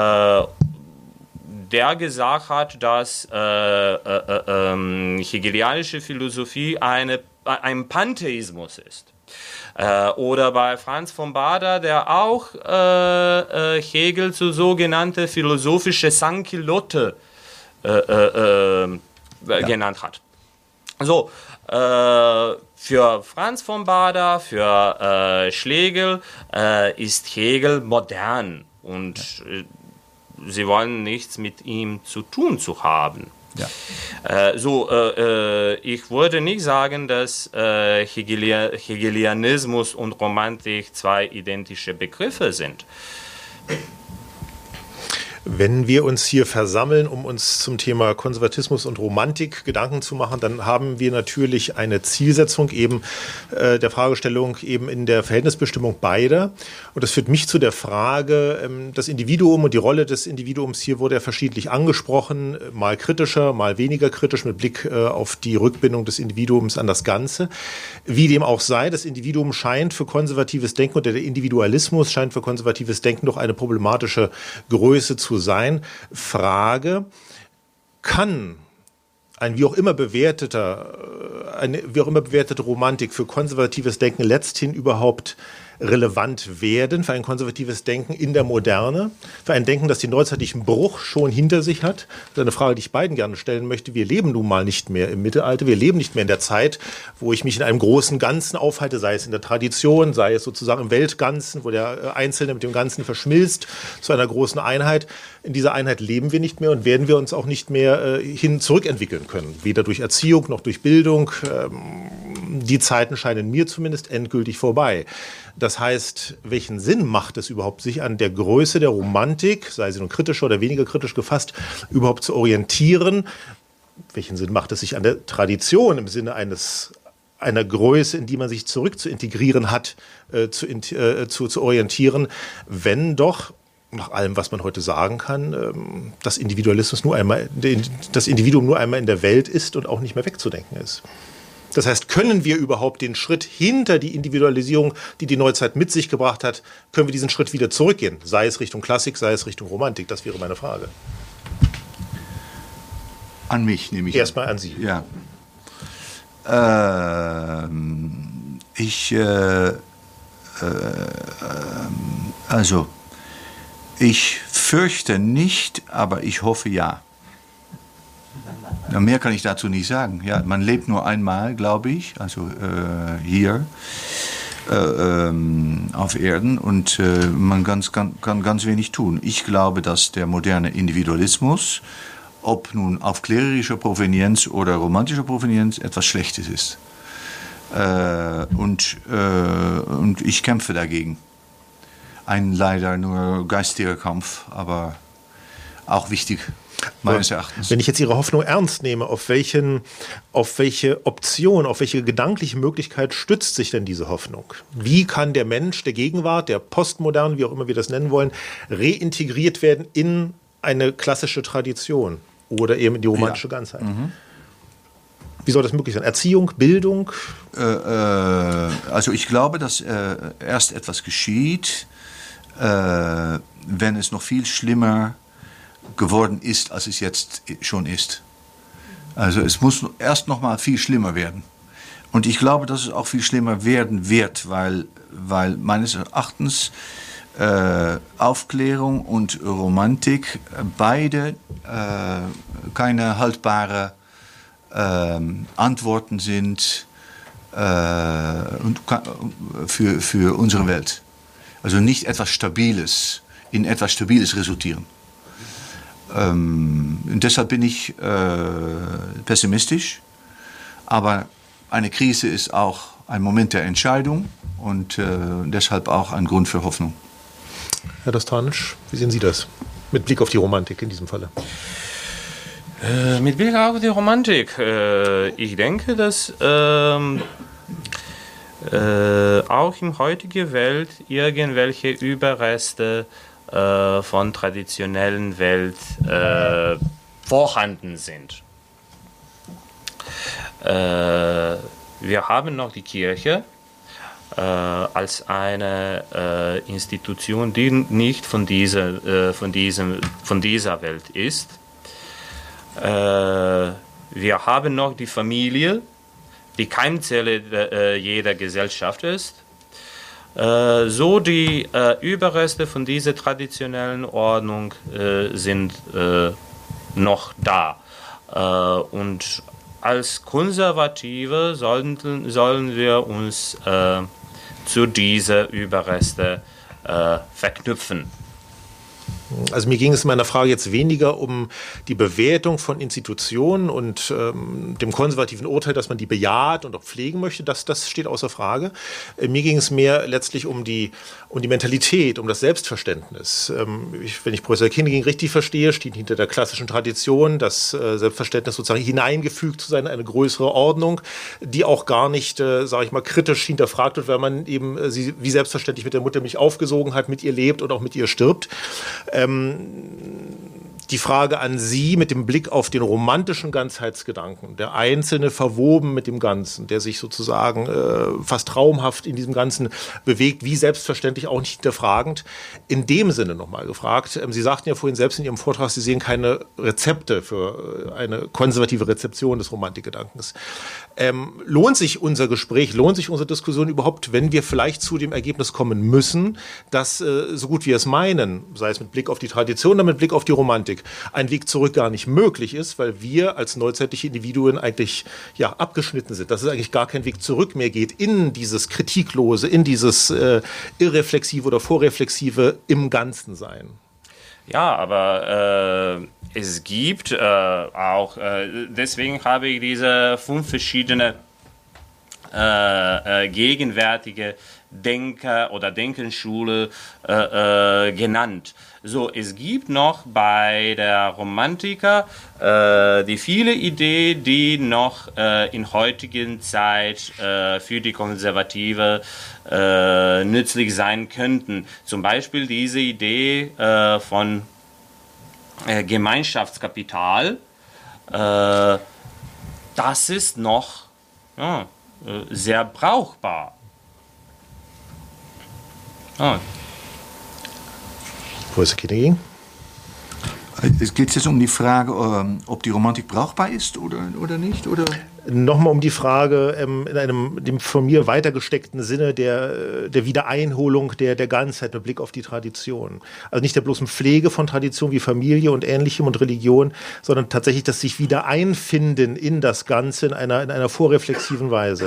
der gesagt hat, dass äh, äh, äh, äh, hegelianische Philosophie eine, ein Pantheismus ist. Äh, oder bei Franz von Baader, der auch äh, äh, Hegel zu sogenannte philosophische Sanklotte äh, äh, äh, ja. genannt hat. So, äh, für Franz von Baader, für äh, Schlegel äh, ist Hegel modern und äh, sie wollen nichts mit ihm zu tun zu haben. Ja. Äh, so, äh, äh, ich würde nicht sagen, dass äh, Hegelia- Hegelianismus und Romantik zwei identische Begriffe sind. Wenn wir uns hier versammeln, um uns zum Thema Konservatismus und Romantik Gedanken zu machen, dann haben wir natürlich eine Zielsetzung eben äh, der Fragestellung eben in der Verhältnisbestimmung beider. Und das führt mich zu der Frage, ähm, das Individuum und die Rolle des Individuums hier wurde ja verschiedentlich angesprochen, mal kritischer, mal weniger kritisch mit Blick äh, auf die Rückbindung des Individuums an das Ganze. Wie dem auch sei, das Individuum scheint für konservatives Denken oder der Individualismus scheint für konservatives Denken doch eine problematische Größe zu sein. Frage, kann ein wie auch immer bewerteter, eine wie auch immer bewertete Romantik für konservatives Denken letzthin überhaupt relevant werden, für ein konservatives Denken in der Moderne, für ein Denken, das den neuzeitlichen Bruch schon hinter sich hat? Das ist eine Frage, die ich beiden gerne stellen möchte. Wir leben nun mal nicht mehr im Mittelalter, wir leben nicht mehr in der Zeit, wo ich mich in einem großen Ganzen aufhalte, sei es in der Tradition, sei es sozusagen im Weltganzen, wo der Einzelne mit dem Ganzen verschmilzt zu einer großen Einheit. In dieser Einheit leben wir nicht mehr und werden wir uns auch nicht mehr äh, hin zurückentwickeln können, weder durch Erziehung noch durch Bildung. Ähm, die Zeiten scheinen mir zumindest endgültig vorbei. Das heißt, welchen Sinn macht es überhaupt, sich an der Größe der Romantik, sei sie nun kritischer oder weniger kritisch gefasst, überhaupt zu orientieren? Welchen Sinn macht es, sich an der Tradition im Sinne eines einer Größe, in die man sich zurück zu integrieren hat, äh, zu, äh, zu, zu orientieren, wenn doch nach allem, was man heute sagen kann, ähm, das Individualismus nur einmal, das Individuum nur einmal in der Welt ist und auch nicht mehr wegzudenken ist? Das heißt, können wir überhaupt den Schritt hinter die Individualisierung, die die Neuzeit mit sich gebracht hat, können wir diesen Schritt wieder zurückgehen? Sei es Richtung Klassik, sei es Richtung Romantik? Das wäre meine Frage. An mich nehme ich. Erstmal an Sie. Ja. Ähm, ich, äh, äh, also, ich fürchte nicht, aber ich hoffe ja. Ja, mehr kann ich dazu nicht sagen. Ja, man lebt nur einmal, glaube ich, also äh, hier äh, ähm, auf Erden und äh, man ganz, kann, kann ganz wenig tun. Ich glaube, dass der moderne Individualismus, ob nun aufklärerischer Provenienz oder romantischer Provenienz, etwas Schlechtes ist. Äh, und, äh, und ich kämpfe dagegen. Ein leider nur geistiger Kampf, aber auch wichtig. Meines Erachtens. Wenn ich jetzt Ihre Hoffnung ernst nehme, auf, welchen, auf welche Option, auf welche gedankliche Möglichkeit stützt sich denn diese Hoffnung? Wie kann der Mensch der Gegenwart, der Postmodern, wie auch immer wir das nennen wollen, reintegriert werden in eine klassische Tradition oder eben in die romantische ja. Ganzheit? Mhm. Wie soll das möglich sein? Erziehung, Bildung? Äh, äh, also ich glaube, dass äh, erst etwas geschieht, äh, wenn es noch viel schlimmer geworden ist, als es jetzt schon ist. Also es muss erst noch mal viel schlimmer werden. Und ich glaube, dass es auch viel schlimmer werden wird, weil, weil meines Erachtens äh, Aufklärung und Romantik beide äh, keine haltbare äh, Antworten sind äh, und, für, für unsere Welt. Also nicht etwas Stabiles in etwas Stabiles resultieren. Ähm, und deshalb bin ich äh, pessimistisch. Aber eine Krise ist auch ein Moment der Entscheidung und äh, deshalb auch ein Grund für Hoffnung. Herr Dostanic, wie sehen Sie das? Mit Blick auf die Romantik in diesem Falle. Äh, mit Blick auf die Romantik. Äh, ich denke, dass ähm, äh, auch in heutiger Welt irgendwelche Überreste äh, von traditionellen Welt äh, vorhanden sind. Äh, wir haben noch die Kirche äh, als eine äh, Institution, die nicht von dieser, äh, von diesem, von dieser Welt ist. Äh, wir haben noch die Familie, die Keimzelle äh, jeder Gesellschaft ist. Äh, so die äh, Überreste von dieser traditionellen Ordnung äh, sind äh, noch da. Äh, und als Konservative sollten, sollen wir uns äh, zu diesen Überresten äh, verknüpfen. Also mir ging es in meiner Frage jetzt weniger um die Bewertung von Institutionen und ähm, dem konservativen Urteil, dass man die bejaht und auch pflegen möchte. Das, das steht außer Frage. Äh, mir ging es mehr letztlich um die, um die Mentalität, um das Selbstverständnis. Ähm, ich, wenn ich Professor Kinneging richtig verstehe, steht hinter der klassischen Tradition das äh, Selbstverständnis sozusagen hineingefügt zu sein, eine größere Ordnung, die auch gar nicht, äh, sage ich mal, kritisch hinterfragt wird, weil man eben äh, sie wie selbstverständlich mit der Muttermilch aufgesogen hat, mit ihr lebt und auch mit ihr stirbt. Ähm, Die Frage an Sie mit dem Blick auf den romantischen Ganzheitsgedanken, der Einzelne verwoben mit dem Ganzen, der sich sozusagen äh, fast traumhaft in diesem Ganzen bewegt, wie selbstverständlich auch nicht hinterfragend. In dem Sinne nochmal gefragt, ähm, Sie sagten ja vorhin selbst in Ihrem Vortrag, Sie sehen keine Rezepte für äh, eine konservative Rezeption des Romantikgedankens. Ähm, lohnt sich unser Gespräch, lohnt sich unsere Diskussion überhaupt, wenn wir vielleicht zu dem Ergebnis kommen müssen, dass äh, so gut wir es meinen, sei es mit Blick auf die Tradition oder mit Blick auf die Romantik, ein Weg zurück gar nicht möglich ist, weil wir als neuzeitliche Individuen eigentlich ja, abgeschnitten sind, dass es eigentlich gar kein Weg zurück mehr geht in dieses Kritiklose, in dieses äh, Irreflexive oder Vorreflexive im Ganzen sein. Ja, aber äh, es gibt äh, auch, äh, deswegen habe ich diese fünf verschiedene äh, äh, gegenwärtige Denker oder Denkenschule äh, äh, genannt. So, es gibt noch bei der Romantiker äh, die viele Ideen, die noch äh, in heutigen Zeit äh, für die Konservative äh, nützlich sein könnten. Zum Beispiel diese Idee äh, von äh, Gemeinschaftskapital. Äh, das ist noch ja, äh, sehr brauchbar. Ah. Professor Kinneging? Es geht jetzt um die Frage, ob die Romantik brauchbar ist oder, oder nicht? Oder? Nochmal um die Frage ähm, in einem dem von mir weitergesteckten Sinne der, der Wiedereinholung der, der Ganzheit mit Blick auf die Tradition. Also nicht der bloßen Pflege von Tradition wie Familie und Ähnlichem und Religion, sondern tatsächlich das sich wieder einfinden in das Ganze in einer, in einer vorreflexiven Weise.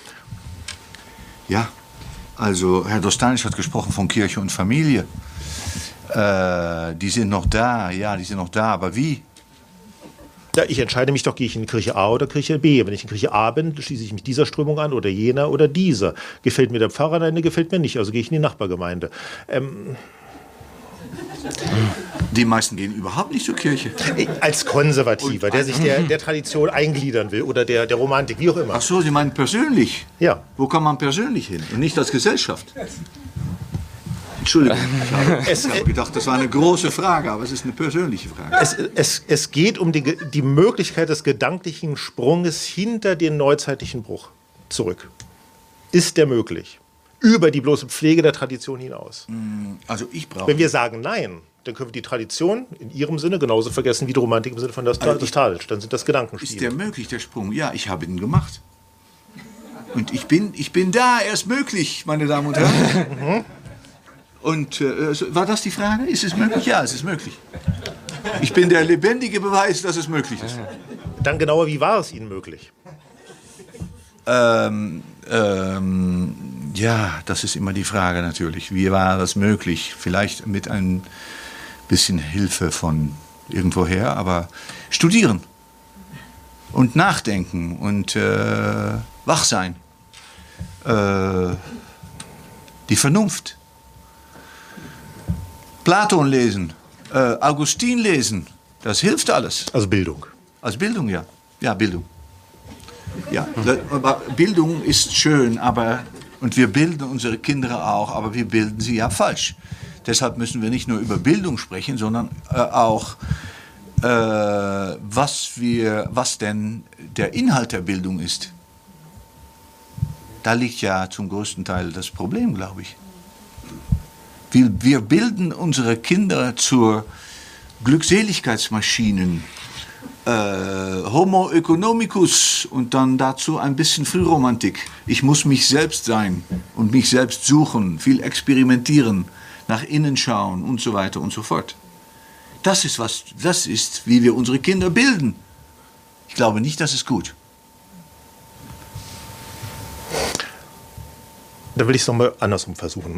Ja, also Herr Dostanic hat gesprochen von Kirche und Familie. Äh, die sind noch da, ja, die sind noch da, aber wie? Ja, ich entscheide mich doch, gehe ich in die Kirche A oder Kirche B. Wenn ich in Kirche A bin, schließe ich mich dieser Strömung an oder jener oder dieser. Gefällt mir der Pfarrer? Nein, der gefällt mir nicht, also gehe ich in die Nachbargemeinde. Ähm Die meisten gehen überhaupt nicht zur Kirche. Als Konservativer, der sich der, der Tradition eingliedern will oder der, der Romantik, wie auch immer. Ach so, Sie meinen persönlich? Ja. Wo kann man persönlich hin und nicht als Gesellschaft? Entschuldigung, ich habe, es, ich habe gedacht, das war eine große Frage, aber es ist eine persönliche Frage. Es, es, es geht um die, die Möglichkeit des gedanklichen Sprunges hinter den neuzeitlichen Bruch zurück. Ist der möglich? Über die bloße Pflege der Tradition hinaus. Also ich brauche... Wenn wir sagen Nein, dann können wir die Tradition in ihrem Sinne genauso vergessen wie die Romantik im Sinne von das also Talisch. Dann sind das Gedankenspiele. Ist der möglich, der Sprung? Ja, ich habe ihn gemacht. Und ich bin, ich bin da, er ist möglich, meine Damen und Herren. mhm. Und äh, war das die Frage? Ist es möglich? Ja, es ist möglich. Ich bin der lebendige Beweis, dass es möglich ist. Dann genauer, wie war es Ihnen möglich? Ähm, ähm, Ja, das ist immer die Frage natürlich. Wie war das möglich? Vielleicht mit ein bisschen Hilfe von irgendwoher, aber studieren und nachdenken und äh, wach sein. Äh, die Vernunft. Platon lesen, äh, Augustin lesen, das hilft alles. Also Bildung. Als Bildung, ja. Ja, Bildung. Ja, aber Bildung ist schön, aber, und wir bilden unsere Kinder auch, aber wir bilden sie ja falsch. Deshalb müssen wir nicht nur über Bildung sprechen, sondern äh, auch, äh, was, wir, was denn der Inhalt der Bildung ist. Da liegt ja zum größten Teil das Problem, glaube ich. Wir, wir bilden unsere Kinder zu Glückseligkeitsmaschinen, äh, Homo economicus und dann dazu ein bisschen Frühromantik. Ich muss mich selbst sein und mich selbst suchen, viel experimentieren, nach innen schauen und so weiter und so fort. Das ist, was, das ist, wie wir unsere Kinder bilden. Ich glaube nicht, das ist gut. Da will ich es nochmal andersrum versuchen.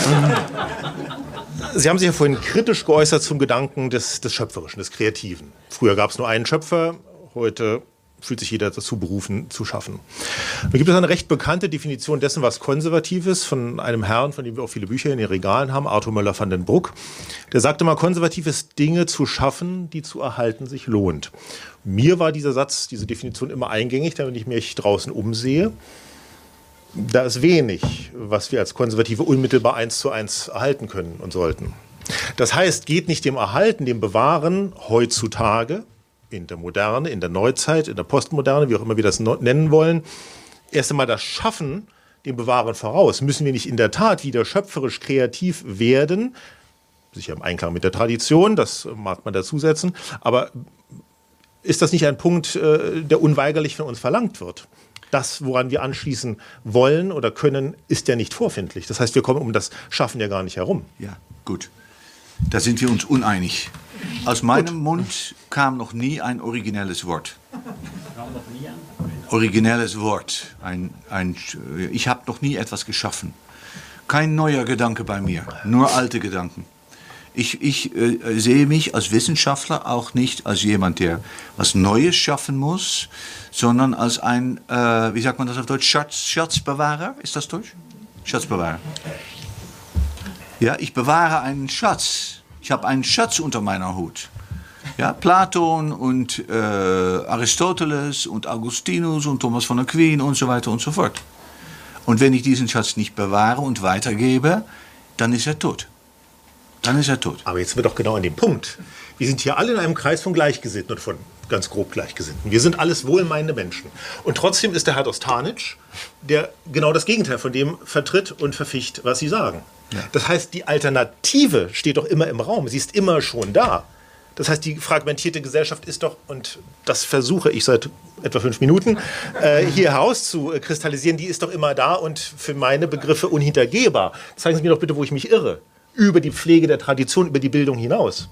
Sie haben sich ja vorhin kritisch geäußert zum Gedanken des, des Schöpferischen, des Kreativen. Früher gab es nur einen Schöpfer, heute fühlt sich jeder dazu berufen, zu schaffen. Da gibt es eine recht bekannte Definition dessen, was konservativ ist, von einem Herrn, von dem wir auch viele Bücher in den Regalen haben, Arthur Möller van den Bruck. Der sagte mal, konservativ ist, Dinge zu schaffen, die zu erhalten sich lohnt. Mir war dieser Satz, diese Definition immer eingängig, denn wenn ich mich draußen umsehe, da ist wenig, was wir als Konservative unmittelbar eins zu eins erhalten können und sollten. Das heißt, geht nicht dem Erhalten, dem Bewahren heutzutage, in der Moderne, in der Neuzeit, in der Postmoderne, wie auch immer wir das nennen wollen, erst einmal das Schaffen, dem Bewahren voraus. Müssen wir nicht in der Tat wieder schöpferisch kreativ werden, sicher im Einklang mit der Tradition, das mag man dazusetzen, aber ist das nicht ein Punkt, der unweigerlich von uns verlangt wird? Das, woran wir anschließen wollen oder können, ist ja nicht vorfindlich. Das heißt, wir kommen um das Schaffen ja gar nicht herum. Ja, gut. Da sind wir uns uneinig. Aus meinem gut. Mund kam noch nie ein originelles Wort. Originelles Wort. Ein, ein, ich habe noch nie etwas geschaffen. Kein neuer Gedanke bei mir, nur alte Gedanken. Ich, ich äh, sehe mich als Wissenschaftler auch nicht als jemand, der was Neues schaffen muss, sondern als ein, äh, wie sagt man das auf Deutsch, Schatz, Schatzbewahrer, ist das Deutsch? Schatzbewahrer. Ja, ich bewahre einen Schatz. Ich habe einen Schatz unter meiner Hut. Ja, Platon und äh, Aristoteles und Augustinus und Thomas von Aquin und so weiter und so fort. Und wenn ich diesen Schatz nicht bewahre und weitergebe, dann ist er tot. Dann ist er tot. Aber jetzt sind wir doch genau an dem Punkt. Wir sind hier alle in einem Kreis von Gleichgesinnten und von ganz grob Gleichgesinnten. Wir sind alles wohlmeinende Menschen. Und trotzdem ist der Herr Dostanic, der genau das Gegenteil von dem vertritt und verficht, was Sie sagen. Ja. Das heißt, die Alternative steht doch immer im Raum. Sie ist immer schon da. Das heißt, die fragmentierte Gesellschaft ist doch, und das versuche ich seit etwa fünf Minuten äh, hier herauszukristallisieren, die ist doch immer da und für meine Begriffe unhintergehbar. Zeigen Sie mir doch bitte, wo ich mich irre. Über die Pflege der Tradition, über die Bildung hinaus.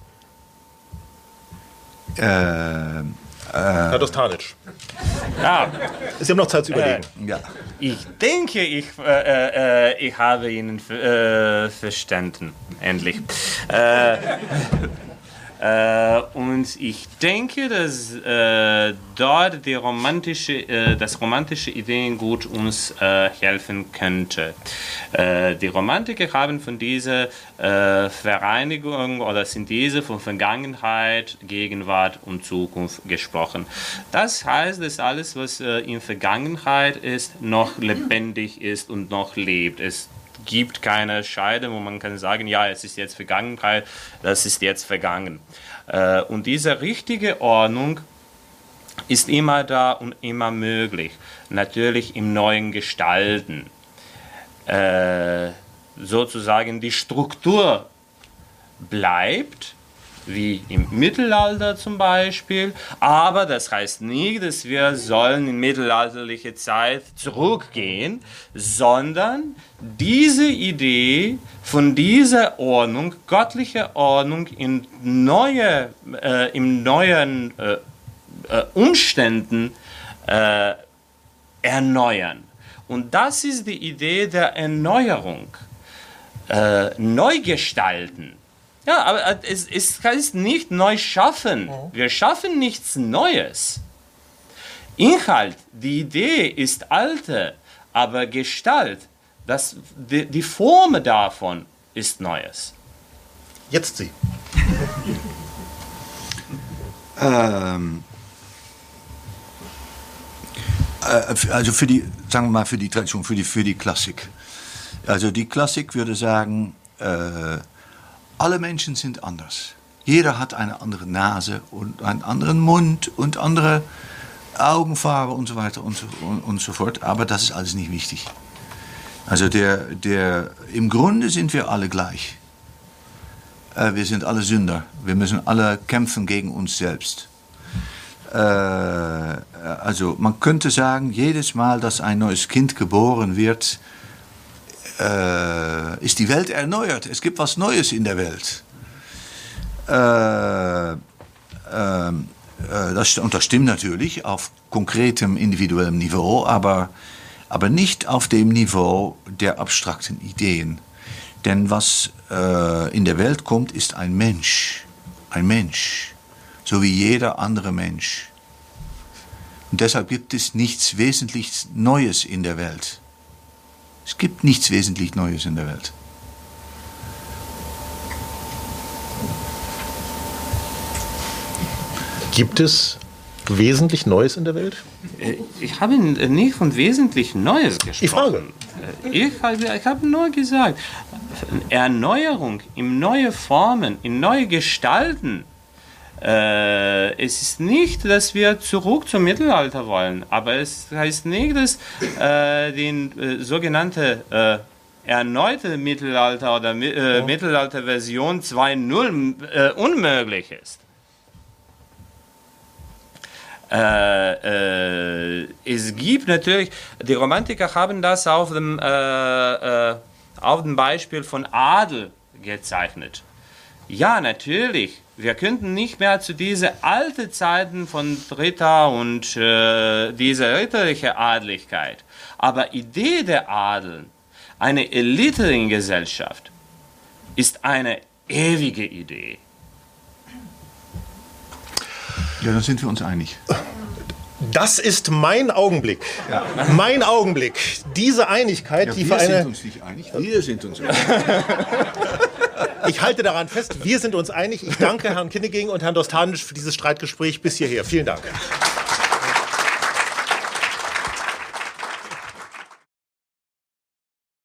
Äh, äh, Herr Dostanic. Ja. Sie haben noch Zeit zu überlegen. Äh, ja. Ich denke, ich, äh, äh, ich habe Ihnen äh, verstanden, endlich. Äh, äh, und ich denke, dass äh, dort die romantische, äh, das romantische Ideengut uns äh, helfen könnte. Äh, die Romantiker haben von dieser äh, Vereinigung oder Synthese von Vergangenheit, Gegenwart und Zukunft gesprochen. Das heißt, dass alles, was äh, in Vergangenheit ist, noch lebendig ist und noch lebt. Es gibt keine Scheide, wo man kann sagen, ja, es ist jetzt Vergangenheit, das ist jetzt vergangen. Äh, und diese richtige Ordnung ist immer da und immer möglich. Natürlich im neuen Gestalten. Äh, sozusagen die Struktur bleibt, wie im Mittelalter zum Beispiel, aber das heißt nicht, dass wir sollen in mittelalterliche Zeit zurückgehen, sondern diese Idee von dieser Ordnung, göttlicher Ordnung in neue, äh, in neuen äh, äh, Umständen äh, erneuern. Und das ist die Idee der Erneuerung. Äh, neu gestalten. Ja, aber es, es heißt nicht neu schaffen. Wir schaffen nichts Neues. Inhalt, die Idee ist alte, aber Gestalt, das, die, die Form davon ist Neues. Jetzt Sie. ähm, äh, also für die, sagen wir mal, für die Tradition, für die, für die Klassik. Also die Klassik würde sagen, äh, alle Menschen sind anders. Jeder hat eine andere Nase und einen anderen Mund und andere Augenfarbe und so weiter und so, und, und so fort. Aber das ist alles nicht wichtig. Also der, der, im Grunde sind wir alle gleich. Äh, wir sind alle Sünder. Wir müssen alle kämpfen gegen uns selbst. Äh, also man könnte sagen, jedes Mal, dass ein neues Kind geboren wird, äh, ist die Welt erneuert. Es gibt was Neues in der Welt. Äh, äh, das, und das stimmt natürlich auf konkretem individuellem Niveau, aber, aber nicht auf dem Niveau der abstrakten Ideen. Denn was äh, in der Welt kommt, ist ein Mensch. Ein Mensch. So wie jeder andere Mensch. Und deshalb gibt es nichts wesentlich Neues in der Welt. Es gibt nichts wesentlich Neues in der Welt. Gibt es wesentlich Neues in der Welt? Ich habe nicht von wesentlich Neues gesprochen. Ich frage. Ich habe, ich habe nur gesagt, Erneuerung in neue Formen, in neue Gestalten. Äh, es ist nicht, dass wir zurück zum Mittelalter wollen, aber es heißt nicht, dass äh, die äh, sogenannte äh, erneute Mittelalter oder äh, oh. Mittelalter-Version zwei Punkt null äh, unmöglich ist. Äh, äh, es gibt natürlich, die Romantiker haben das auf dem, äh, äh, auf dem Beispiel von Adel gezeichnet. Ja, natürlich. Wir könnten nicht mehr zu diesen alten Zeiten von Ritter und äh, dieser ritterliche Adligkeit. Aber Idee der Adeln, eine Elite in Gesellschaft, ist eine ewige Idee. Ja, dann sind wir uns einig. Das ist mein Augenblick. Ja. Mein Augenblick. Diese Einigkeit, ja, die für eine... Wir sind uns nicht einig. Wir sind uns einig. Ich halte daran fest, wir sind uns einig. Ich danke Herrn Kinneging und Herrn Dostanic für dieses Streitgespräch bis hierher. Vielen Dank.